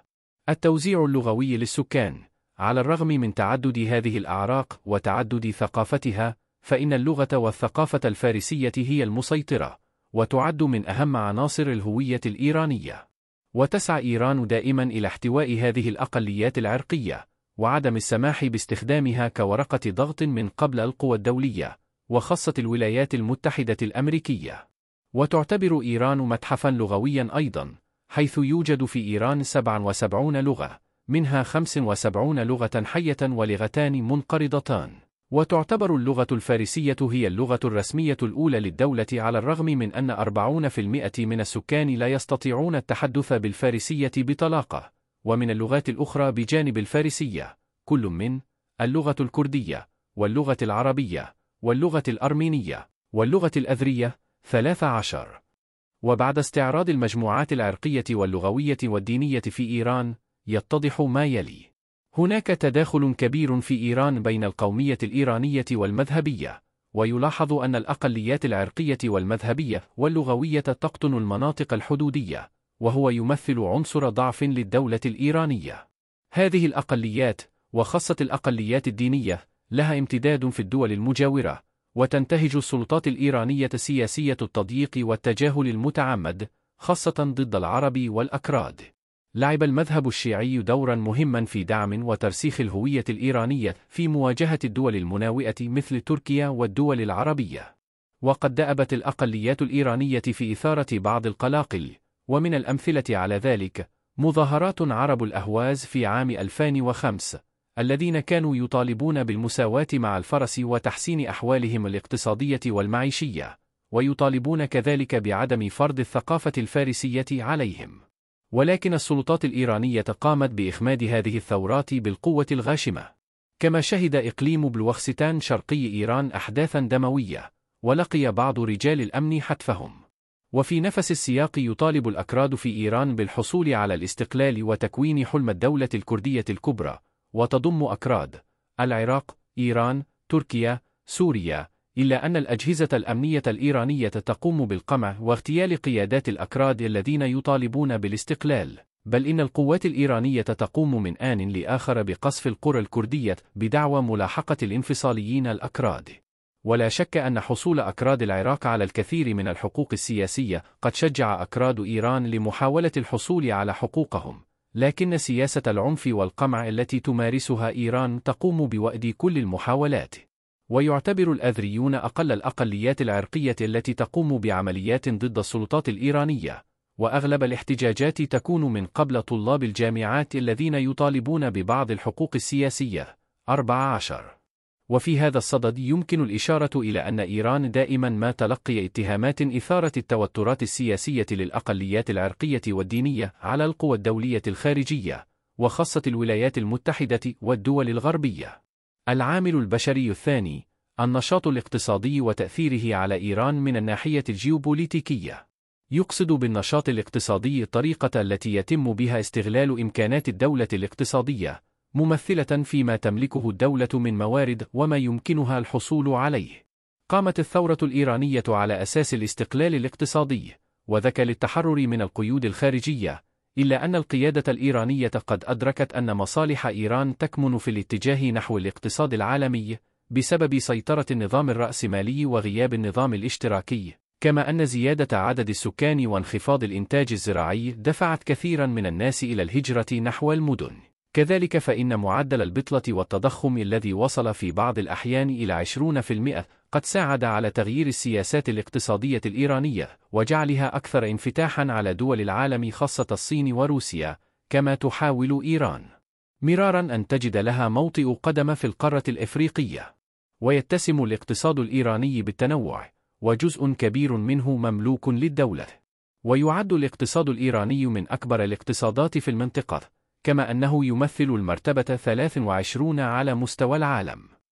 التوزيع اللغوي للسكان. على الرغم من تعدد هذه الأعراق وتعدد ثقافتها، فإن اللغة والثقافة الفارسية هي المسيطرة، وتعد من أهم عناصر الهوية الإيرانية. وتسعى إيران دائما إلى احتواء هذه الأقليات العرقية، وعدم السماح باستخدامها كورقة ضغط من قبل القوى الدولية، وخاصة الولايات المتحدة الأمريكية. وتعتبر إيران متحفا لغويا أيضا، حيث يوجد في إيران سبع وسبعين لغة، منها خمس وسبعين لغة حية ولغتان منقرضتان. وتعتبر اللغة الفارسية هي اللغة الرسمية الأولى للدولة، على الرغم من أن أربعين بالمئة من السكان لا يستطيعون التحدث بالفارسية بطلاقة. ومن اللغات الأخرى بجانب الفارسية كل من اللغة الكردية، واللغة العربية، واللغة الأرمينية، واللغة الأذرية ثلاث عشر. وبعد استعراض المجموعات العرقية واللغوية والدينية في إيران، يتضح ما يلي. هناك تداخل كبير في إيران بين القومية الإيرانية والمذهبية، ويلاحظ أن الأقليات العرقية والمذهبية واللغوية تقطن المناطق الحدودية، وهو يمثل عنصر ضعف للدولة الإيرانية. هذه الأقليات، وخاصة الأقليات الدينية، لها امتداد في الدول المجاورة، وتنتهج السلطات الإيرانية سياسية التضييق والتجاهل المتعمد، خاصة ضد العرب والأكراد. لعب المذهب الشيعي دورا مهما في دعم وترسيخ الهوية الإيرانية في مواجهة الدول المناوئة مثل تركيا والدول العربية. وقد دأبت الأقليات الإيرانية في إثارة بعض القلاقل، ومن الأمثلة على ذلك مظاهرات عرب الأهواز في عام ألفين وخمسة، الذين كانوا يطالبون بالمساواة مع الفرس وتحسين أحوالهم الاقتصادية والمعيشية، ويطالبون كذلك بعدم فرض الثقافة الفارسية عليهم. ولكن السلطات الإيرانية قامت بإخماد هذه الثورات بالقوة الغاشمة. كما شهد إقليم بلوخستان شرقي إيران أحداثا دموية، ولقي بعض رجال الأمن حتفهم. وفي نفس السياق يطالب الأكراد في إيران بالحصول على الاستقلال وتكوين حلم الدولة الكردية الكبرى، وتضم أكراد العراق، إيران، تركيا، سوريا، إلا أن الأجهزة الأمنية الإيرانية تقوم بالقمع واغتيال قيادات الأكراد الذين يطالبون بالاستقلال، بل إن القوات الإيرانية تقوم من آن لآخر بقصف القرى الكردية بدعوى ملاحقة الانفصاليين الأكراد. ولا شك أن حصول أكراد العراق على الكثير من الحقوق السياسية قد شجع أكراد إيران لمحاولة الحصول على حقوقهم، لكن سياسة العنف والقمع التي تمارسها إيران تقوم بوأد كل المحاولات. ويعتبر الأذريون أقل الأقليات العرقية التي تقوم بعمليات ضد السلطات الإيرانية، وأغلب الاحتجاجات تكون من قبل طلاب الجامعات الذين يطالبون ببعض الحقوق السياسية. أربعة عشر. وفي هذا الصدد يمكن الإشارة إلى أن إيران دائما ما تلقي اتهامات إثارة التوترات السياسية للأقليات العرقية والدينية على القوى الدولية الخارجية، وخاصة الولايات المتحدة والدول الغربية. العامل البشري الثاني، النشاط الاقتصادي وتأثيره على إيران من الناحية الجيوبوليتيكية. يقصد بالنشاط الاقتصادي الطريقة التي يتم بها استغلال إمكانات الدولة الاقتصادية، ممثلة فيما تملكه الدولة من موارد وما يمكنها الحصول عليه. قامت الثورة الإيرانية على أساس الاستقلال الاقتصادي، وذكى للتحرر من القيود الخارجية، إلا أن القيادة الإيرانية قد أدركت أن مصالح إيران تكمن في الاتجاه نحو الاقتصاد العالمي بسبب سيطرة النظام الرأسمالي وغياب النظام الاشتراكي، كما أن زيادة عدد السكان وانخفاض الإنتاج الزراعي دفعت كثيرا من الناس إلى الهجرة نحو المدن. كذلك فإن معدل البطلة والتضخم الذي وصل في بعض الأحيان إلى عشرين بالمئة قد ساعد على تغيير السياسات الاقتصادية الإيرانية وجعلها أكثر انفتاحا على دول العالم خاصة الصين وروسيا، كما تحاول إيران مرارا أن تجد لها موطئ قدم في القارة الإفريقية. ويتسم الاقتصاد الإيراني بالتنوع، وجزء كبير منه مملوك للدولة. ويعد الاقتصاد الإيراني من أكبر الاقتصادات في المنطقة، كما أنه يمثل المرتبة ثلاث وعشرين على مستوى العالم.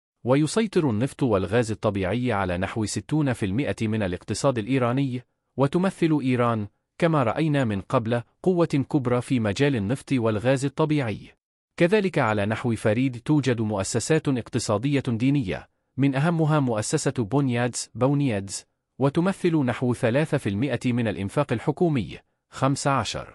ويسيطر النفط والغاز الطبيعي على نحو ستين بالمئة من الاقتصاد الإيراني، وتمثل إيران كما رأينا من قبل قوة كبرى في مجال النفط والغاز الطبيعي. كذلك على نحو فريد توجد مؤسسات اقتصادية دينية، من أهمها مؤسسة بونيادز بونيادز، وتمثل نحو ثلاثة بالمئة من الإنفاق الحكومي. خمسة عشر.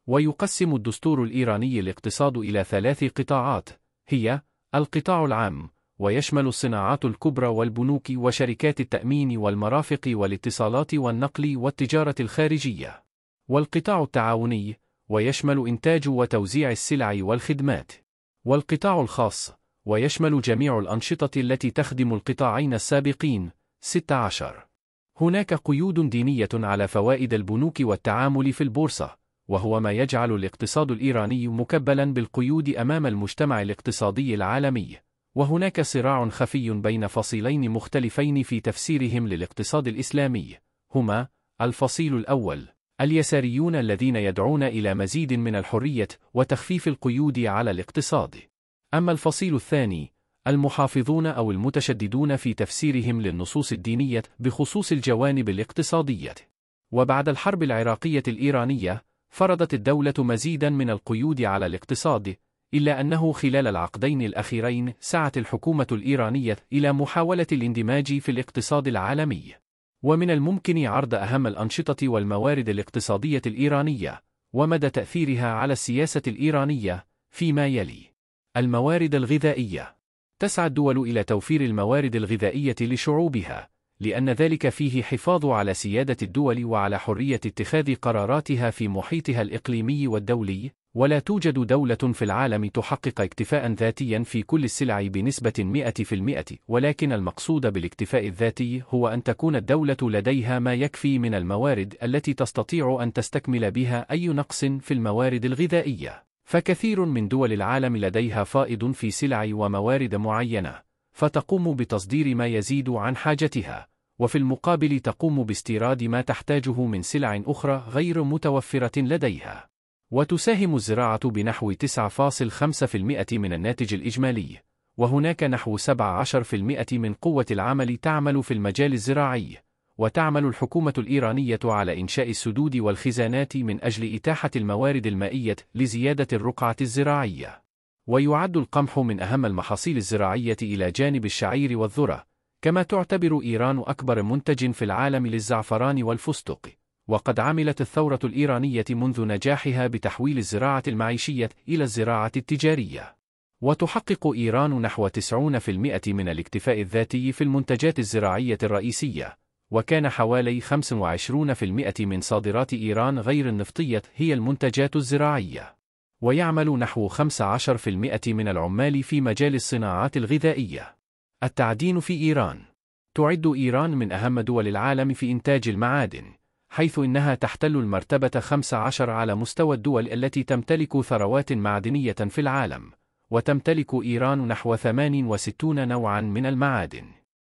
ويقسم الدستور الإيراني الاقتصاد إلى ثلاث قطاعات، هي القطاع العام، ويشمل الصناعات الكبرى والبنوك وشركات التأمين والمرافق والاتصالات والنقل والتجارة الخارجية، والقطاع التعاوني، ويشمل إنتاج وتوزيع السلع والخدمات، والقطاع الخاص، ويشمل جميع الأنشطة التي تخدم القطاعين السابقين. ستة عشر. هناك قيود دينية على فوائد البنوك والتعامل في البورصة، وهو ما يجعل الاقتصاد الإيراني مكبلا بالقيود أمام المجتمع الاقتصادي العالمي، وهناك صراع خفي بين فصيلين مختلفين في تفسيرهم للاقتصاد الإسلامي، هما الفصيل الأول اليساريون الذين يدعون إلى مزيد من الحرية وتخفيف القيود على الاقتصاد، أما الفصيل الثاني المحافظون أو المتشددون في تفسيرهم للنصوص الدينية بخصوص الجوانب الاقتصادية. وبعد الحرب العراقية الإيرانية فرضت الدولة مزيدا من القيود على الاقتصاد، إلا أنه خلال العقدين الأخيرين سعت الحكومة الإيرانية إلى محاولة الاندماج في الاقتصاد العالمي. ومن الممكن عرض أهم الأنشطة والموارد الاقتصادية الإيرانية ومدى تأثيرها على السياسة الإيرانية فيما يلي. الموارد الغذائية. تسعى الدول إلى توفير الموارد الغذائية لشعوبها، لأن ذلك فيه حفاظ على سيادة الدول وعلى حرية اتخاذ قراراتها في محيطها الإقليمي والدولي، ولا توجد دولة في العالم تحقق اكتفاء ذاتيا في كل السلع بنسبة مئة في المئة، ولكن المقصود بالاكتفاء الذاتي هو أن تكون الدولة لديها ما يكفي من الموارد التي تستطيع أن تستكمل بها أي نقص في الموارد الغذائية. فكثير من دول العالم لديها فائض في سلع وموارد معينة، فتقوم بتصدير ما يزيد عن حاجتها، وفي المقابل تقوم باستيراد ما تحتاجه من سلع أخرى غير متوفرة لديها. وتساهم الزراعة بنحو تسعة فاصلة خمسة بالمئة من الناتج الإجمالي، وهناك نحو سبعة عشر بالمئة من قوة العمل تعمل في المجال الزراعي. وتعمل الحكومة الإيرانية على إنشاء السدود والخزانات من أجل إتاحة الموارد المائية لزيادة الرقعة الزراعية. ويعد القمح من أهم المحاصيل الزراعية إلى جانب الشعير والذرة، كما تعتبر إيران أكبر منتج في العالم للزعفران والفستق. وقد عملت الثورة الإيرانية منذ نجاحها بتحويل الزراعة المعيشية إلى الزراعة التجارية. وتحقق إيران نحو تسعين بالمئة من الاكتفاء الذاتي في المنتجات الزراعية الرئيسية، وكان حوالي خمسة وعشرين بالمئة من صادرات إيران غير النفطية هي المنتجات الزراعية. ويعمل نحو خمسة عشر بالمئة من العمال في مجال الصناعات الغذائية. التعدين في إيران. تعد إيران من أهم دول العالم في إنتاج المعادن، حيث إنها تحتل المرتبة خمسة عشر على مستوى الدول التي تمتلك ثروات معدنية في العالم، وتمتلك إيران نحو ثمانية وستين نوعا من المعادن.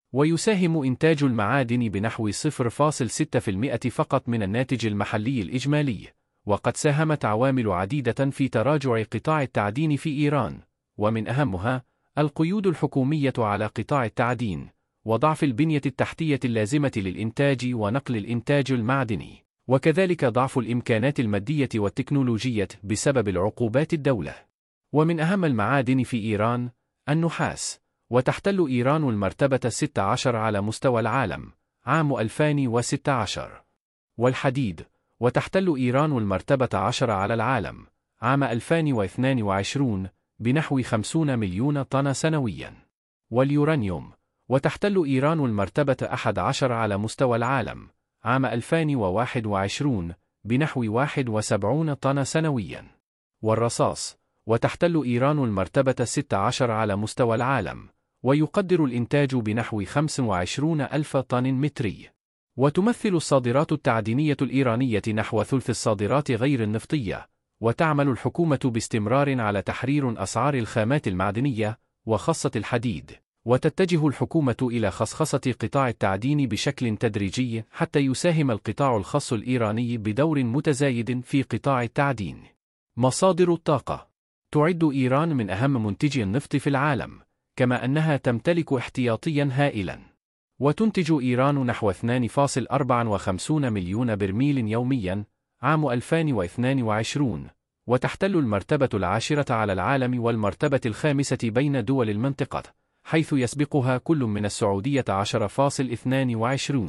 ويساهم إنتاج المعادن بنحو صفر فاصلة ستة بالمئة فقط من الناتج المحلي الإجمالي. وقد ساهمت عوامل عديدة في تراجع قطاع التعدين في إيران، ومن أهمها القيود الحكومية على قطاع التعدين، وضعف البنية التحتية اللازمة للإنتاج ونقل الإنتاج المعدني، وكذلك ضعف الإمكانات المادية والتكنولوجية بسبب العقوبات الدولة. ومن أهم المعادن في إيران النحاس، وتحتل إيران المرتبة الستة عشر على مستوى العالم عام ألفين وستة عشر. والحديد، وتحتل إيران المرتبة عشر على العالم عام ألفين واثنين وعشرين بنحو خمسين مليون طن سنويا. واليورانيوم، وتحتل إيران المرتبة أحد عشر على مستوى العالم عام ألفين وواحد وعشرين بنحو واحد وسبعين طن سنويا. والرصاص، وتحتل إيران المرتبة الستة عشر على مستوى العالم، ويقدر الإنتاج بنحو خمسة وعشرين ألف طن متري. وتمثل الصادرات التعدينية الإيرانية نحو ثلث الصادرات غير النفطية. وتعمل الحكومة باستمرار على تحرير أسعار الخامات المعدنية وخاصة الحديد، وتتجه الحكومة إلى خصخصة قطاع التعدين بشكل تدريجي حتى يساهم القطاع الخاص الإيراني بدور متزايد في قطاع التعدين. مصادر الطاقة. تعد إيران من أهم منتجي النفط في العالم، كما أنها تمتلك احتياطيا هائلا. وتنتج إيران نحو اثنين فاصلة أربعة وخمسين مليون برميل يوميا عام ألفين واثنين وعشرين، وتحتل المرتبة العاشرة على العالم والمرتبة الخامسة بين دول المنطقة، حيث يسبقها كل من السعودية عشرة فاصلة اثنين وعشرين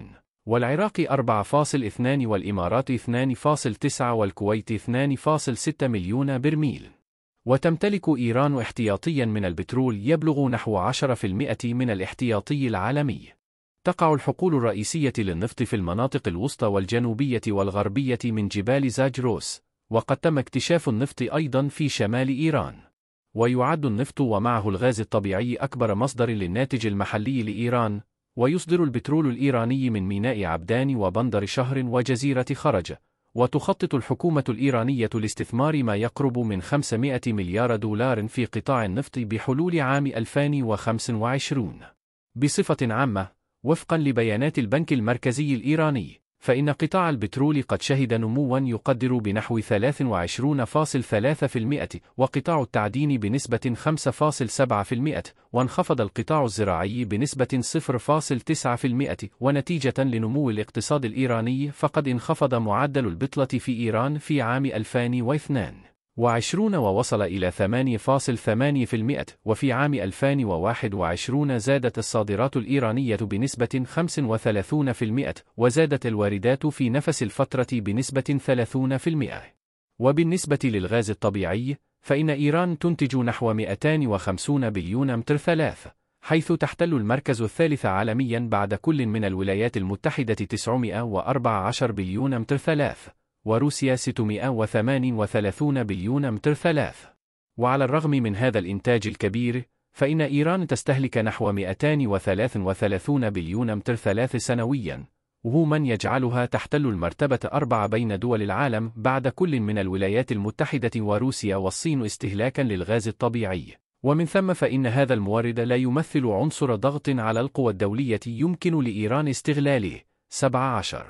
والعراق أربعة فاصلة اثنين والإمارات اثنين فاصلة تسعة والكويت اثنين فاصلة ستة مليون برميل. وتمتلك إيران احتياطيا من البترول يبلغ نحو عشرة بالمئة من الاحتياطي العالمي. تقع الحقول الرئيسية للنفط في المناطق الوسطى والجنوبية والغربية من جبال زاجروس، وقد تم اكتشاف النفط أيضا في شمال إيران. ويعد النفط ومعه الغاز الطبيعي أكبر مصدر للناتج المحلي لإيران، ويصدر البترول الإيراني من ميناء عبدان وبندر شهر وجزيرة خرج. وتخطط الحكومة الإيرانية لاستثمار ما يقرب من خمسمائة مليار دولار في قطاع النفط بحلول عام ألفين وخمسة وعشرين. بصفة عامة، وفقا لبيانات البنك المركزي الإيراني، فإن قطاع البترول قد شهد نمواً يقدر بنحو ثلاثة وعشرين فاصلة ثلاثة بالمئة، وقطاع التعدين بنسبة خمسة فاصلة سبعة بالمئة، وانخفض القطاع الزراعي بنسبة صفر فاصلة تسعة بالمئة. ونتيجة لنمو الاقتصاد الإيراني، فقد انخفض معدل البطالة في إيران في عام ألفين واثنين وعشرين ووصل إلى ثمانية فاصلة ثمانية بالمئة، وفي عام ألفين وواحد وعشرين زادت الصادرات الإيرانية بنسبة خمسة وثلاثين بالمئة، وزادت الواردات في نفس الفترة بنسبة ثلاثين بالمئة. وبالنسبة للغاز الطبيعي، فإن إيران تنتج نحو مئتين وخمسين بليون متر ثلاث، حيث تحتل المركز الثالث عالميا بعد كل من الولايات المتحدة تسعمائة وأربعة عشر بليون متر ثلاث، وروسيا ستمائة وثمانية وثلاثين بليون متر ثلاث. وعلى الرغم من هذا الإنتاج الكبير، فإن إيران تستهلك نحو مئتين وثلاثة وثلاثين بليون متر ثلاث سنوياً، وهو من يجعلها تحتل المرتبة أربعة بين دول العالم بعد كل من الولايات المتحدة وروسيا والصين استهلاكاً للغاز الطبيعي. ومن ثم فإن هذا المورد لا يمثل عنصر ضغط على القوى الدولية يمكن لإيران استغلاله. سبعة عشر.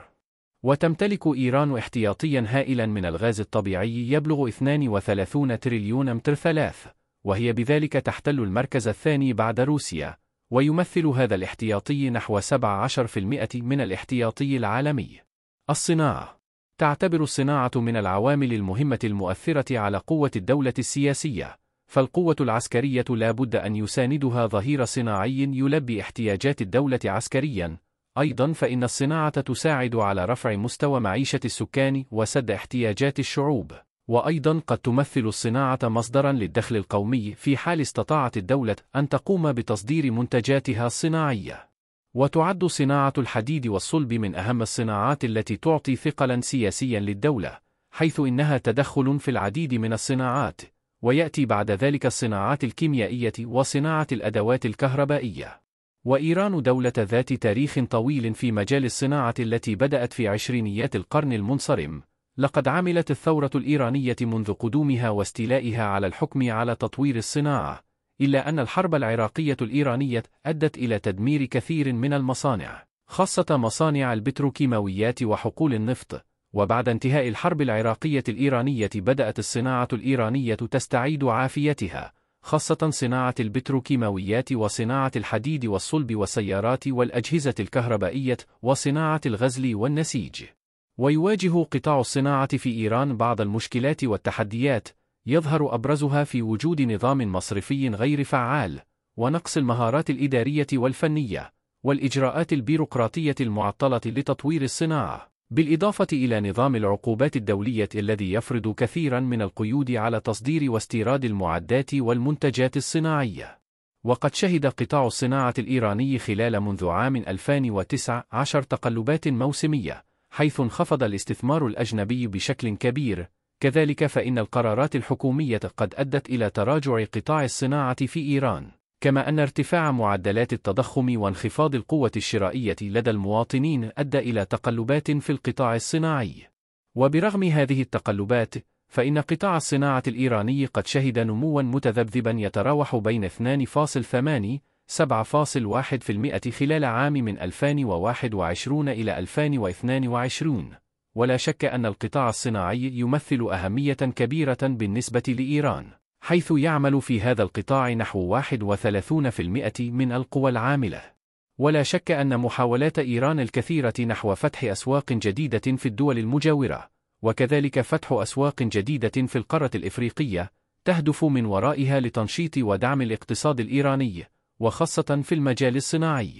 وتمتلك إيران احتياطياً هائلاً من الغاز الطبيعي يبلغ اثنين وثلاثين تريليون متر ثلاث، وهي بذلك تحتل المركز الثاني بعد روسيا، ويمثل هذا الاحتياطي نحو سبعة عشر بالمئة من الاحتياطي العالمي. الصناعة. تعتبر الصناعة من العوامل المهمة المؤثرة على قوة الدولة السياسية، فالقوة العسكرية لا بد أن يساندها ظهير صناعي يلبي احتياجات الدولة عسكرياً. أيضاً فإن الصناعة تساعد على رفع مستوى معيشة السكان وسد احتياجات الشعوب، وأيضاً قد تمثل الصناعة مصدراً للدخل القومي في حال استطاعت الدولة أن تقوم بتصدير منتجاتها الصناعية. وتعد صناعة الحديد والصلب من أهم الصناعات التي تعطي ثقلاً سياسياً للدولة، حيث إنها تدخل في العديد من الصناعات، ويأتي بعد ذلك الصناعات الكيميائية وصناعة الأدوات الكهربائية. وإيران دولة ذات تاريخ طويل في مجال الصناعة التي بدأت في عشرينيات القرن المنصرم. لقد عملت الثورة الإيرانية منذ قدومها واستيلائها على الحكم على تطوير الصناعة، إلا أن الحرب العراقية الإيرانية أدت إلى تدمير كثير من المصانع، خاصة مصانع البتروكيماويات وحقول النفط. وبعد انتهاء الحرب العراقية الإيرانية بدأت الصناعة الإيرانية تستعيد عافيتها، خاصة صناعة البتروكيماويات وصناعة الحديد والصلب والسيارات والأجهزة الكهربائية وصناعة الغزل والنسيج. ويواجه قطاع الصناعة في إيران بعض المشكلات والتحديات، يظهر أبرزها في وجود نظام مصرفي غير فعال، ونقص المهارات الإدارية والفنية، والإجراءات البيروقراطية المعطلة لتطوير الصناعة، بالإضافة إلى نظام العقوبات الدولية الذي يفرض كثيرا من القيود على تصدير واستيراد المعدات والمنتجات الصناعية. وقد شهد قطاع الصناعة الإيراني خلال منذ عام ألفين وتسعة عشر تقلبات موسمية، حيث انخفض الاستثمار الأجنبي بشكل كبير. كذلك فإن القرارات الحكومية قد أدت إلى تراجع قطاع الصناعة في إيران، كما أن ارتفاع معدلات التضخم وانخفاض القوة الشرائية لدى المواطنين أدى إلى تقلبات في القطاع الصناعي. وبرغم هذه التقلبات، فإن قطاع الصناعة الإيراني قد شهد نمواً متذبذباً يتراوح بين اثنين فاصلة ثمانية إلى سبعة فاصلة واحد بالمئة خلال عام من ألفين وواحد وعشرين إلى ألفين واثنين وعشرين. ولا شك أن القطاع الصناعي يمثل أهمية كبيرة بالنسبة لإيران، حيث يعمل في هذا القطاع نحو واحد وثلاثين بالمئة من القوى العاملة. ولا شك أن محاولات إيران الكثيرة نحو فتح أسواق جديدة في الدول المجاورة، وكذلك فتح أسواق جديدة في القارة الإفريقية، تهدف من ورائها لتنشيط ودعم الاقتصاد الإيراني، وخاصة في المجال الصناعي.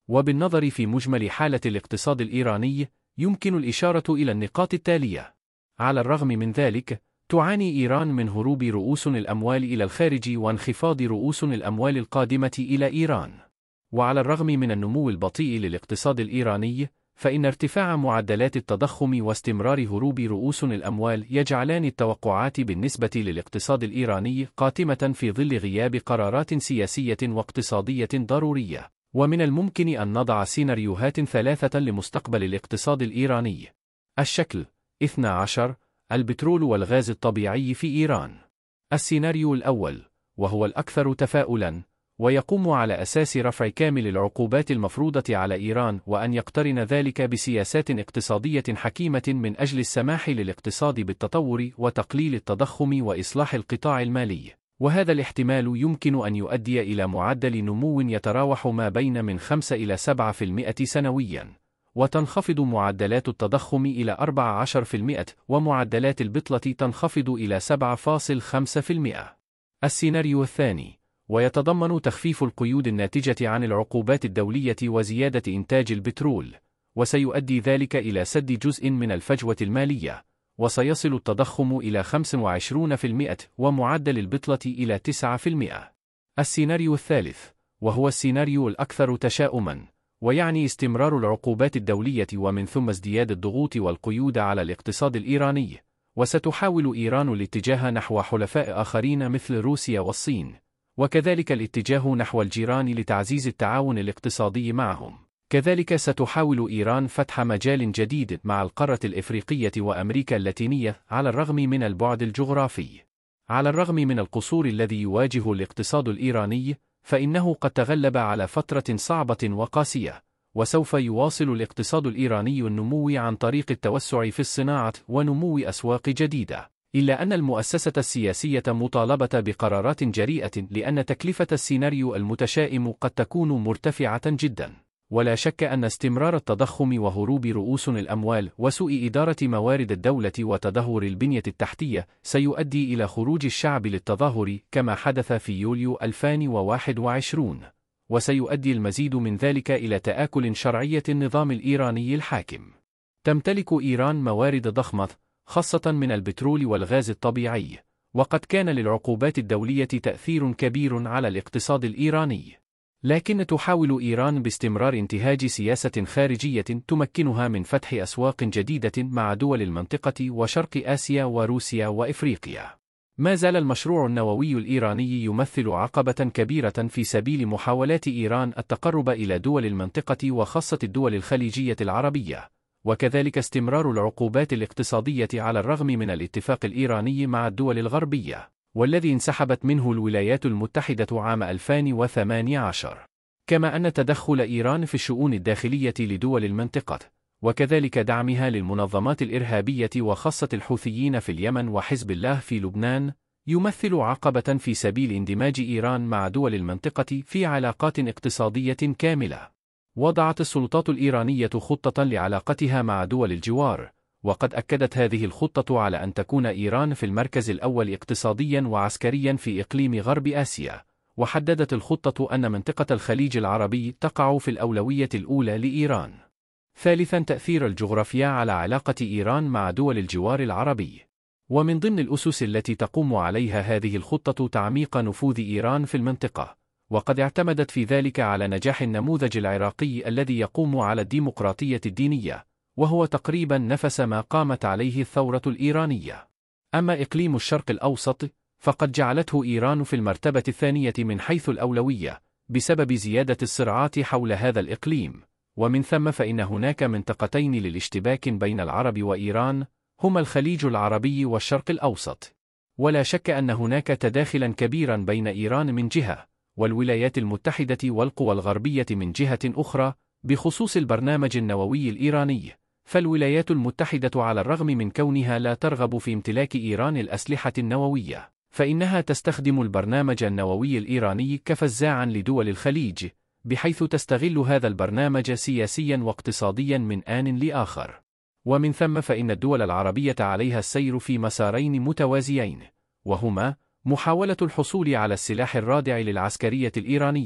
وبالنظر في مجمل حالة الاقتصاد الإيراني، يمكن الإشارة إلى النقاط التالية. على الرغم من ذلك، تعاني إيران من هروب رؤوس الأموال إلى الخارج وانخفاض رؤوس الأموال القادمة إلى إيران. وعلى الرغم من النمو البطيء للاقتصاد الإيراني، فإن ارتفاع معدلات التضخم واستمرار هروب رؤوس الأموال يجعلان التوقعات بالنسبة للاقتصاد الإيراني قاتمة في ظل غياب قرارات سياسية واقتصادية ضرورية. ومن الممكن أن نضع سيناريوهات ثلاثة لمستقبل الاقتصاد الإيراني. الشكل اثني عشر: البترول والغاز الطبيعي في إيران. السيناريو الأول، وهو الأكثر تفاؤلاً، ويقوم على أساس رفع كامل العقوبات المفروضة على إيران، وأن يقترن ذلك بسياسات اقتصادية حكيمة من أجل السماح للاقتصاد بالتطور وتقليل التضخم وإصلاح القطاع المالي. وهذا الاحتمال يمكن أن يؤدي إلى معدل نمو يتراوح ما بين من خمسة إلى سبعة بالمئة سنوياً، وتنخفض معدلات التضخم إلى أربعة عشر بالمئة، ومعدلات البطلة تنخفض إلى سبعة فاصلة خمسة بالمئة. السيناريو الثاني، ويتضمن تخفيف القيود الناتجة عن العقوبات الدولية وزيادة إنتاج البترول، وسيؤدي ذلك إلى سد جزء من الفجوة المالية، وسيصل التضخم إلى خمسة وعشرين بالمئة ومعدل البطلة إلى تسعة بالمئة. السيناريو الثالث، وهو السيناريو الأكثر تشاؤماً، ويعني استمرار العقوبات الدولية ومن ثم ازدياد الضغوط والقيود على الاقتصاد الإيراني، وستحاول إيران الاتجاه نحو حلفاء آخرين مثل روسيا والصين، وكذلك الاتجاه نحو الجيران لتعزيز التعاون الاقتصادي معهم. كذلك ستحاول إيران فتح مجال جديد مع القارة الإفريقية وأمريكا اللاتينية على الرغم من البعد الجغرافي. على الرغم من القصور الذي يواجه الاقتصاد الإيراني، فإنه قد تغلب على فترة صعبة وقاسية، وسوف يواصل الاقتصاد الإيراني النمو عن طريق التوسع في الصناعة ونمو أسواق جديدة، إلا أن المؤسسة السياسية مطالبة بقرارات جريئة، لأن تكلفة السيناريو المتشائم قد تكون مرتفعة جدا. ولا شك أن استمرار التضخم وهروب رؤوس الأموال وسوء إدارة موارد الدولة وتدهور البنية التحتية سيؤدي إلى خروج الشعب للتظاهر كما حدث في يوليو ألفين وواحد وعشرين، وسيؤدي المزيد من ذلك إلى تآكل شرعية النظام الإيراني الحاكم. تمتلك إيران موارد ضخمة، خاصة من البترول والغاز الطبيعي، وقد كان للعقوبات الدولية تأثير كبير على الاقتصاد الإيراني. لكن تحاول إيران باستمرار انتهاج سياسة خارجية تمكنها من فتح أسواق جديدة مع دول المنطقة وشرق آسيا وروسيا وإفريقيا. ما زال المشروع النووي الإيراني يمثل عقبة كبيرة في سبيل محاولات إيران التقرب إلى دول المنطقة وخاصة الدول الخليجية العربية، وكذلك استمرار العقوبات الاقتصادية على الرغم من الاتفاق الإيراني مع الدول الغربية، والذي انسحبت منه الولايات المتحدة عام ألفين وثمانية عشر. كما أن تدخل إيران في الشؤون الداخلية لدول المنطقة، وكذلك دعمها للمنظمات الإرهابية وخاصة الحوثيين في اليمن وحزب الله في لبنان، يمثل عقبة في سبيل اندماج إيران مع دول المنطقة في علاقات اقتصادية كاملة. وضعت السلطات الإيرانية خطة لعلاقتها مع دول الجوار، وقد أكدت هذه الخطة على أن تكون إيران في المركز الأول اقتصاديا وعسكريا في إقليم غرب آسيا، وحددت الخطة أن منطقة الخليج العربي تقع في الأولوية الأولى لإيران. ثالثا، تأثير الجغرافيا على علاقة إيران مع دول الجوار العربي. ومن ضمن الأسس التي تقوم عليها هذه الخطة تعميق نفوذ إيران في المنطقة، وقد اعتمدت في ذلك على نجاح النموذج العراقي الذي يقوم على الديمقراطية الدينية، وهو تقريبا نفس ما قامت عليه الثورة الإيرانية. أما إقليم الشرق الأوسط، فقد جعلته إيران في المرتبة الثانية من حيث الأولوية بسبب زيادة الصراعات حول هذا الإقليم، ومن ثم فإن هناك منطقتين للاشتباك بين العرب وإيران، هما الخليج العربي والشرق الأوسط. ولا شك أن هناك تداخلا كبيرا بين إيران من جهة، والولايات المتحدة والقوى الغربية من جهة أخرى، بخصوص البرنامج النووي الإيراني. فالولايات المتحدة على الرغم من كونها لا ترغب في امتلاك إيران الأسلحة النووية، فإنها تستخدم البرنامج النووي الإيراني كفزاعا لدول الخليج، بحيث تستغل هذا البرنامج سياسيا واقتصاديا من آن لآخر. ومن ثم فإن الدول العربية عليها السير في مسارين متوازيين، وهما محاولة الحصول على السلاح الرادع للعسكرية الإيرانية،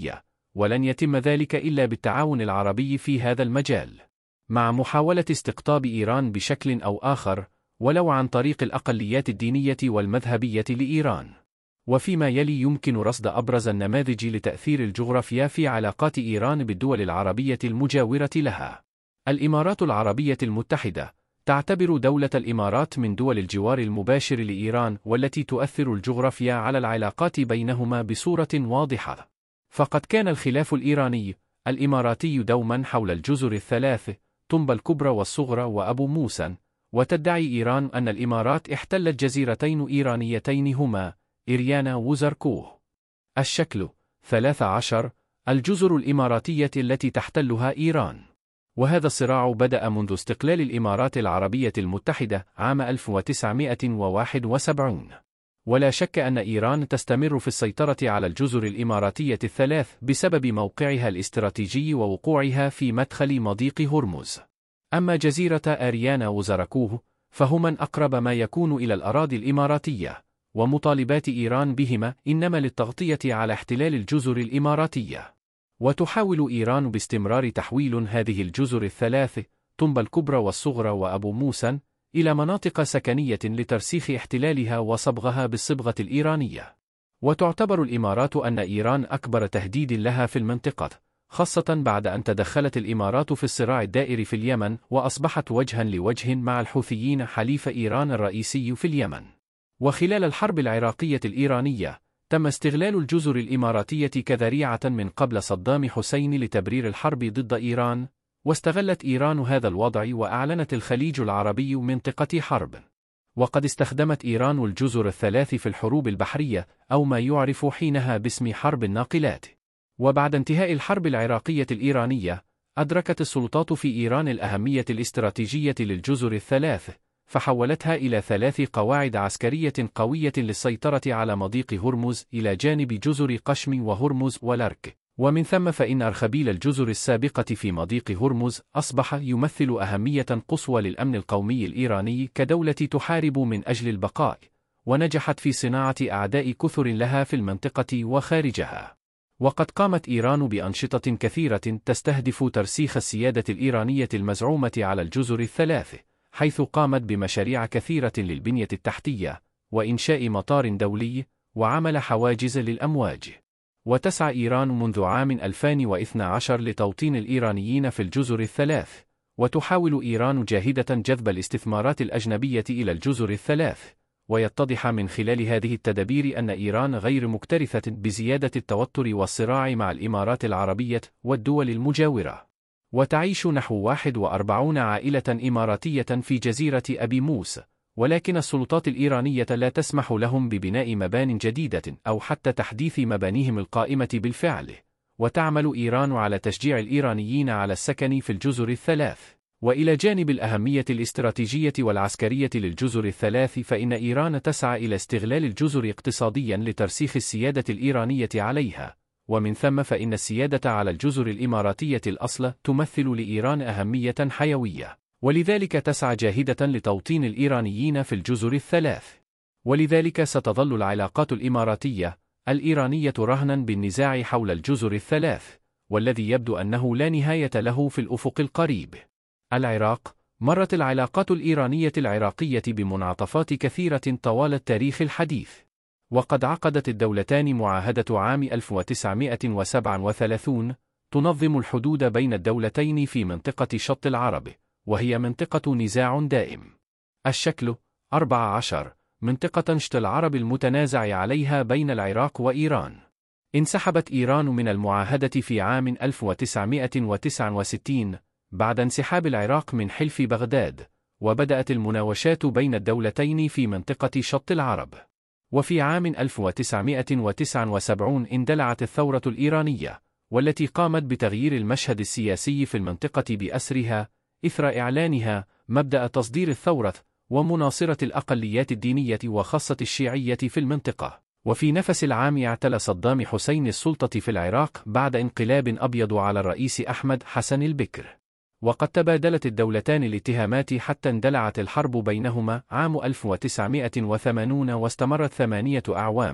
ولن يتم ذلك إلا بالتعاون العربي في هذا المجال، مع محاولة استقطاب إيران بشكل أو آخر، ولو عن طريق الأقليات الدينية والمذهبية لإيران. وفيما يلي يمكن رصد أبرز النماذج لتأثير الجغرافيا في علاقات إيران بالدول العربية المجاورة لها. الإمارات العربية المتحدة تعتبر دولة الإمارات من دول الجوار المباشر لإيران، والتي تؤثر الجغرافيا على العلاقات بينهما بصورة واضحة. فقد كان الخلاف الإيراني الإماراتي دوما حول الجزر الثلاث، طنبا الكبرى والصغرى وأبو موسى، وتدعي إيران أن الإمارات احتلت جزيرتين إيرانيتين هما إريانا وزركوه. الشكل ثلاث عشر الجزر الإماراتية التي تحتلها إيران. وهذا الصراع بدأ منذ استقلال الإمارات العربية المتحدة عام ألف وتسعمائة وواحد وسبعين. ولا شك أن إيران تستمر في السيطرة على الجزر الإماراتية الثلاث بسبب موقعها الاستراتيجي ووقوعها في مدخل مضيق هرمز. أما جزيرة إريانا وزركوه فهما أقرب ما يكون إلى الأراضي الإماراتية، ومطالبات إيران بهما إنما للتغطية على احتلال الجزر الإماراتية. وتحاول إيران باستمرار تحويل هذه الجزر الثلاث، طنبا الكبرى والصغرى وأبو موسى، إلى مناطق سكنية لترسيخ احتلالها وصبغها بالصبغة الإيرانية. وتعتبر الإمارات أن إيران أكبر تهديد لها في المنطقة، خاصة بعد أن تدخلت الإمارات في الصراع الدائر في اليمن، وأصبحت وجها لوجه مع الحوثيين حليف إيران الرئيسي في اليمن. وخلال الحرب العراقية الإيرانية تم استغلال الجزر الإماراتية كذريعة من قبل صدام حسين لتبرير الحرب ضد إيران، واستغلت إيران هذا الوضع وأعلنت الخليج العربي منطقة حرب. وقد استخدمت إيران الجزر الثلاث في الحروب البحرية، أو ما يعرف حينها باسم حرب الناقلات. وبعد انتهاء الحرب العراقية الإيرانية أدركت السلطات في إيران الأهمية الاستراتيجية للجزر الثلاث، فحولتها إلى ثلاث قواعد عسكرية قوية للسيطرة على مضيق هرمز إلى جانب جزر قشم وهرمز ولرك. ومن ثم فإن أرخبيل الجزر السابقة في مضيق هرمز أصبح يمثل أهمية قصوى للأمن القومي الإيراني كدولة تحارب من أجل البقاء، ونجحت في صناعة أعداء كثر لها في المنطقة وخارجها. وقد قامت إيران بأنشطة كثيرة تستهدف ترسيخ السيادة الإيرانية المزعومة على الجزر الثلاث، حيث قامت بمشاريع كثيرة للبنية التحتية، وإنشاء مطار دولي، وعمل حواجز للأمواج. وتسعى إيران منذ عام ألفين واثني عشر لتوطين الإيرانيين في الجزر الثلاث، وتحاول إيران جاهدة جذب الاستثمارات الأجنبية إلى الجزر الثلاث. ويتضح من خلال هذه التدابير أن إيران غير مكترثة بزيادة التوتر والصراع مع الإمارات العربية والدول المجاورة. وتعيش نحو واحد وأربعين عائلة إماراتية في جزيرة أبي موسى، ولكن السلطات الإيرانية لا تسمح لهم ببناء مبان جديدة أو حتى تحديث مبانيهم القائمة بالفعل. وتعمل إيران على تشجيع الإيرانيين على السكن في الجزر الثلاث. وإلى جانب الأهمية الاستراتيجية والعسكرية للجزر الثلاث، فإن إيران تسعى إلى استغلال الجزر اقتصاديا لترسيخ السيادة الإيرانية عليها. ومن ثم فإن السيادة على الجزر الإماراتية الأصل تمثل لإيران أهمية حيوية، ولذلك تسعى جاهدة لتوطين الإيرانيين في الجزر الثلاث. ولذلك ستظل العلاقات الإماراتية الإيرانية رهنا بالنزاع حول الجزر الثلاث، والذي يبدو أنه لا نهاية له في الأفق القريب. العراق. مرت العلاقات الإيرانية العراقية بمنعطفات كثيرة طوال التاريخ الحديث، وقد عقدت الدولتان معاهدة عام ألف وتسعمائة وسبعة وثلاثين تنظم الحدود بين الدولتين في منطقة شط العرب، وهي منطقة نزاع دائم. الشكل أربعة عشر منطقة شط العرب المتنازع عليها بين العراق وإيران. انسحبت إيران من المعاهدة في عام ألف وتسعمائة وتسعة وستين بعد انسحاب العراق من حلف بغداد، وبدأت المناوشات بين الدولتين في منطقة شط العرب. وفي عام ألف وتسعمائة وتسعة وسبعين اندلعت الثورة الإيرانية، والتي قامت بتغيير المشهد السياسي في المنطقة بأسرها، إثر إعلانها مبدأ تصدير الثورة ومناصرة الأقليات الدينية وخاصة الشيعية في المنطقة. وفي نفس العام اعتلى صدام حسين السلطة في العراق بعد انقلاب أبيض على الرئيس أحمد حسن البكر. وقد تبادلت الدولتان الاتهامات حتى اندلعت الحرب بينهما عام ألف وتسعمائة وثمانين واستمرت ثمانية أعوام،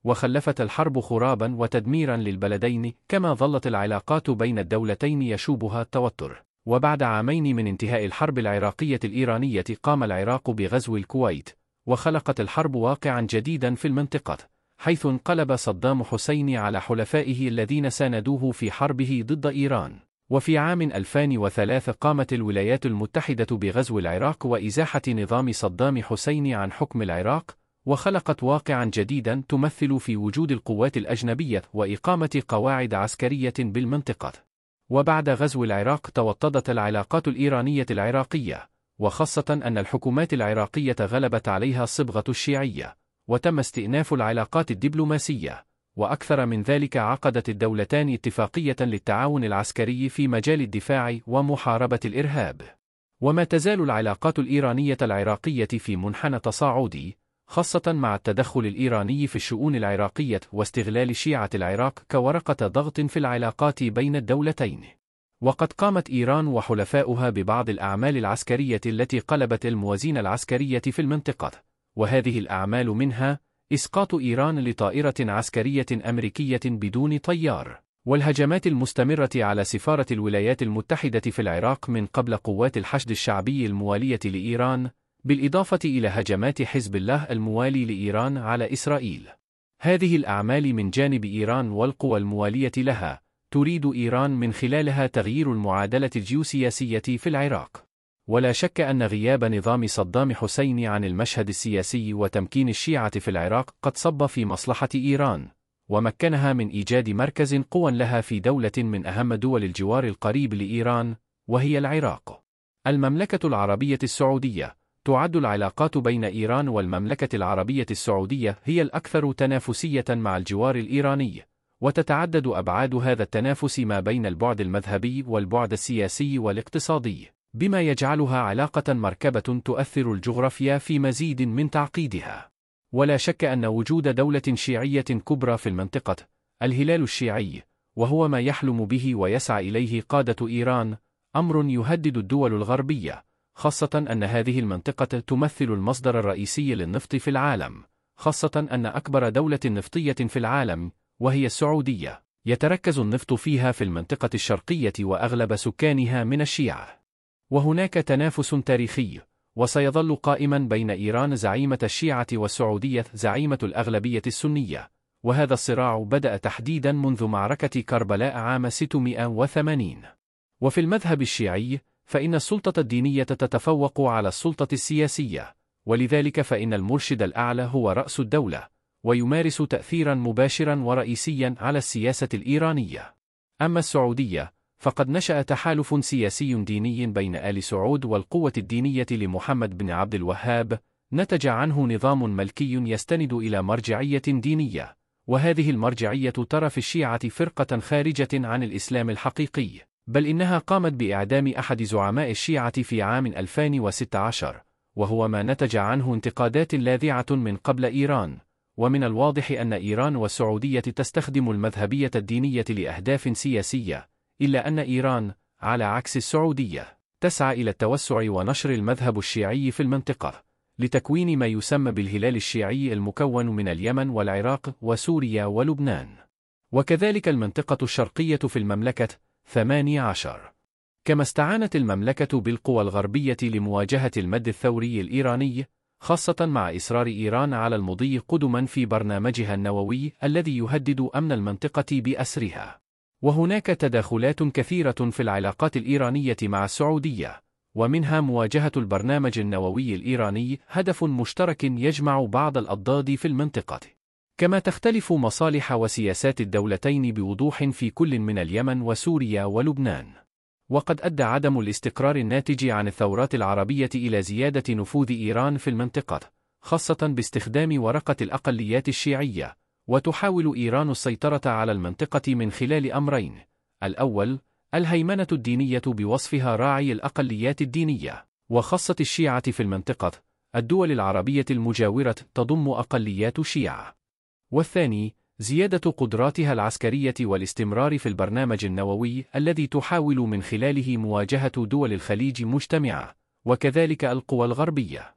وخلفت الحرب خرابا وتدميرا للبلدين، كما ظلت العلاقات بين الدولتين يشوبها التوتر. وبعد عامين من انتهاء الحرب العراقية الإيرانية قام العراق بغزو الكويت، وخلقت الحرب واقعا جديدا في المنطقة، حيث انقلب صدام حسين على حلفائه الذين ساندوه في حربه ضد إيران. وفي عام ألفين وثلاثة قامت الولايات المتحدة بغزو العراق وإزاحة نظام صدام حسين عن حكم العراق، وخلقت واقعا جديدا تمثل في وجود القوات الأجنبية وإقامة قواعد عسكرية بالمنطقة. وبعد غزو العراق توطدت العلاقات الإيرانية العراقية، وخاصة أن الحكومات العراقية غلبت عليها الصبغة الشيعية، وتم استئناف العلاقات الدبلوماسية. وأكثر من ذلك عقدت الدولتان اتفاقية للتعاون العسكري في مجال الدفاع ومحاربة الإرهاب. وما تزال العلاقات الإيرانية العراقية في منحنى تصاعدي، خاصة مع التدخل الإيراني في الشؤون العراقية واستغلال شيعة العراق كورقة ضغط في العلاقات بين الدولتين. وقد قامت إيران وحلفاؤها ببعض الأعمال العسكرية التي قلبت الموازين العسكرية في المنطقة، وهذه الأعمال منها إسقاط إيران لطائرة عسكرية أمريكية بدون طيار، والهجمات المستمرة على سفارة الولايات المتحدة في العراق من قبل قوات الحشد الشعبي الموالية لإيران، بالإضافة إلى هجمات حزب الله الموالي لإيران على إسرائيل. هذه الأعمال من جانب إيران والقوى الموالية لها تريد إيران من خلالها تغيير المعادلة الجيوسياسية في العراق. ولا شك أن غياب نظام صدام حسين عن المشهد السياسي وتمكين الشيعة في العراق قد صب في مصلحة إيران، ومكنها من إيجاد مركز قوى لها في دولة من أهم دول الجوار القريب لإيران، وهي العراق. المملكة العربية السعودية. تعد العلاقات بين إيران والمملكة العربية السعودية هي الأكثر تنافسية مع الجوار الإيراني، وتتعدد أبعاد هذا التنافس ما بين البعد المذهبي والبعد السياسي والاقتصادي، بما يجعلها علاقة مركبة تؤثر الجغرافيا في مزيد من تعقيدها. ولا شك أن وجود دولة شيعية كبرى في المنطقة، الهلال الشيعي، وهو ما يحلم به ويسعى إليه قادة إيران، أمر يهدد الدول الغربية، خاصة أن هذه المنطقة تمثل المصدر الرئيسي للنفط في العالم، خاصة أن أكبر دولة نفطية في العالم، وهي السعودية، يتركز النفط فيها في المنطقة الشرقية وأغلب سكانها من الشيعة. وهناك تنافس تاريخي، وسيظل قائما بين إيران زعيمة الشيعة والسعودية زعيمة الأغلبية السنية، وهذا الصراع بدأ تحديدا منذ معركة كربلاء عام ستمائة وثمانين. وفي المذهب الشيعي فإن السلطة الدينية تتفوق على السلطة السياسية، ولذلك فإن المرشد الأعلى هو رأس الدولة، ويمارس تأثيرا مباشرا ورئيسيا على السياسة الإيرانية. أما السعودية فقد نشأ تحالف سياسي ديني بين آل سعود والقوة الدينية لمحمد بن عبد الوهاب، نتج عنه نظام ملكي يستند إلى مرجعية دينية، وهذه المرجعية ترى في الشيعة فرقة خارجة عن الإسلام الحقيقي، بل إنها قامت بإعدام أحد زعماء الشيعة في عام ألفين وستة عشر، وهو ما نتج عنه انتقادات لاذعة من قبل إيران. ومن الواضح أن إيران والسعودية تستخدم المذهبية الدينية لأهداف سياسية، إلا أن إيران على عكس السعودية تسعى إلى التوسع ونشر المذهب الشيعي في المنطقة، لتكوين ما يسمى بالهلال الشيعي المكون من اليمن والعراق وسوريا ولبنان، وكذلك المنطقة الشرقية في المملكة ثمانية عشر. كما استعانت المملكة بالقوى الغربية لمواجهة المد الثوري الإيراني، خاصة مع إصرار إيران على المضي قدما في برنامجها النووي الذي يهدد أمن المنطقة بأسرها. وهناك تداخلات كثيرة في العلاقات الإيرانية مع السعودية، ومنها مواجهة البرنامج النووي الإيراني، هدف مشترك يجمع بعض الأضداد في المنطقة. كما تختلف مصالح وسياسات الدولتين بوضوح في كل من اليمن وسوريا ولبنان. وقد أدى عدم الاستقرار الناتج عن الثورات العربية إلى زيادة نفوذ إيران في المنطقة، خاصة باستخدام ورقة الأقليات الشيعية. وتحاول إيران السيطرة على المنطقة من خلال أمرين: الأول الهيمنة الدينية بوصفها راعي الأقليات الدينية، وخاصة الشيعة في المنطقة، الدول العربية المجاورة تضم أقليات شيعة. والثاني زيادة قدراتها العسكرية والاستمرار في البرنامج النووي الذي تحاول من خلاله مواجهة دول الخليج مجتمعة، وكذلك القوى الغربية.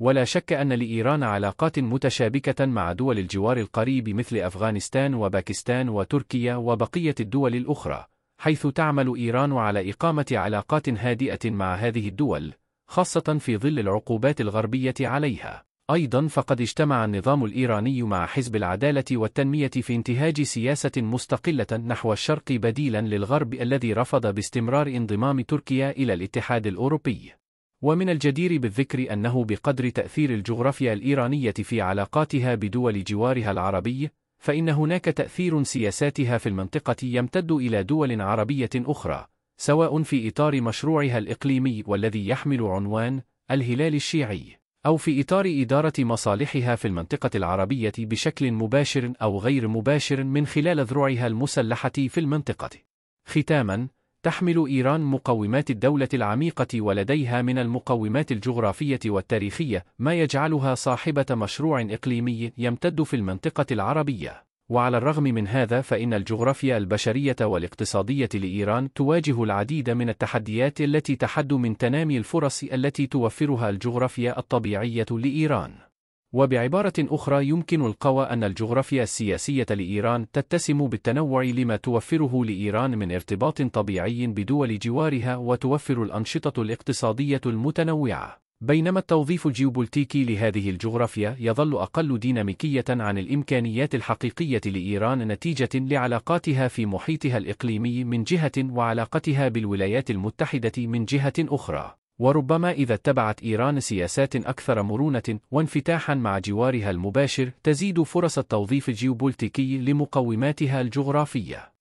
ولا شك أن لإيران علاقات متشابكة مع دول الجوار القريب مثل أفغانستان وباكستان وتركيا وبقية الدول الأخرى، حيث تعمل إيران على إقامة علاقات هادئة مع هذه الدول، خاصة في ظل العقوبات الغربية عليها. أيضا فقد اجتمع النظام الإيراني مع حزب العدالة والتنمية في انتهاج سياسة مستقلة نحو الشرق بديلا للغرب الذي رفض باستمرار انضمام تركيا إلى الاتحاد الأوروبي. ومن الجدير بالذكر أنه بقدر تأثير الجغرافيا الإيرانية في علاقاتها بدول جوارها العربي، فإن هناك تأثير سياساتها في المنطقة يمتد إلى دول عربية أخرى، سواء في إطار مشروعها الإقليمي والذي يحمل عنوان الهلال الشيعي، أو في إطار إدارة مصالحها في المنطقة العربية بشكل مباشر أو غير مباشر من خلال ذروعها المسلحة في المنطقة. ختاماً، تحمل إيران مقومات الدولة العميقة ولديها من المقومات الجغرافية والتاريخية ما يجعلها صاحبة مشروع إقليمي يمتد في المنطقة العربية. وعلى الرغم من هذا فإن الجغرافيا البشرية والاقتصادية لإيران تواجه العديد من التحديات التي تحد من تنامي الفرص التي توفرها الجغرافيا الطبيعية لإيران. وبعبارة أخرى يمكن القول أن الجغرافيا السياسية لإيران تتسم بالتنوع لما توفره لإيران من ارتباط طبيعي بدول جوارها وتوفر الأنشطة الاقتصادية المتنوعة، بينما التوظيف الجيوبوليتيكي لهذه الجغرافيا يظل أقل ديناميكية عن الإمكانيات الحقيقية لإيران نتيجة لعلاقاتها في محيطها الإقليمي من جهة وعلاقتها بالولايات المتحدة من جهة أخرى. وربما إذا اتبعت إيران سياسات أكثر مرونة وانفتاحا مع جوارها المباشر تزيد فرص التوظيف الجيوبوليتيكي لمقوماتها الجغرافية.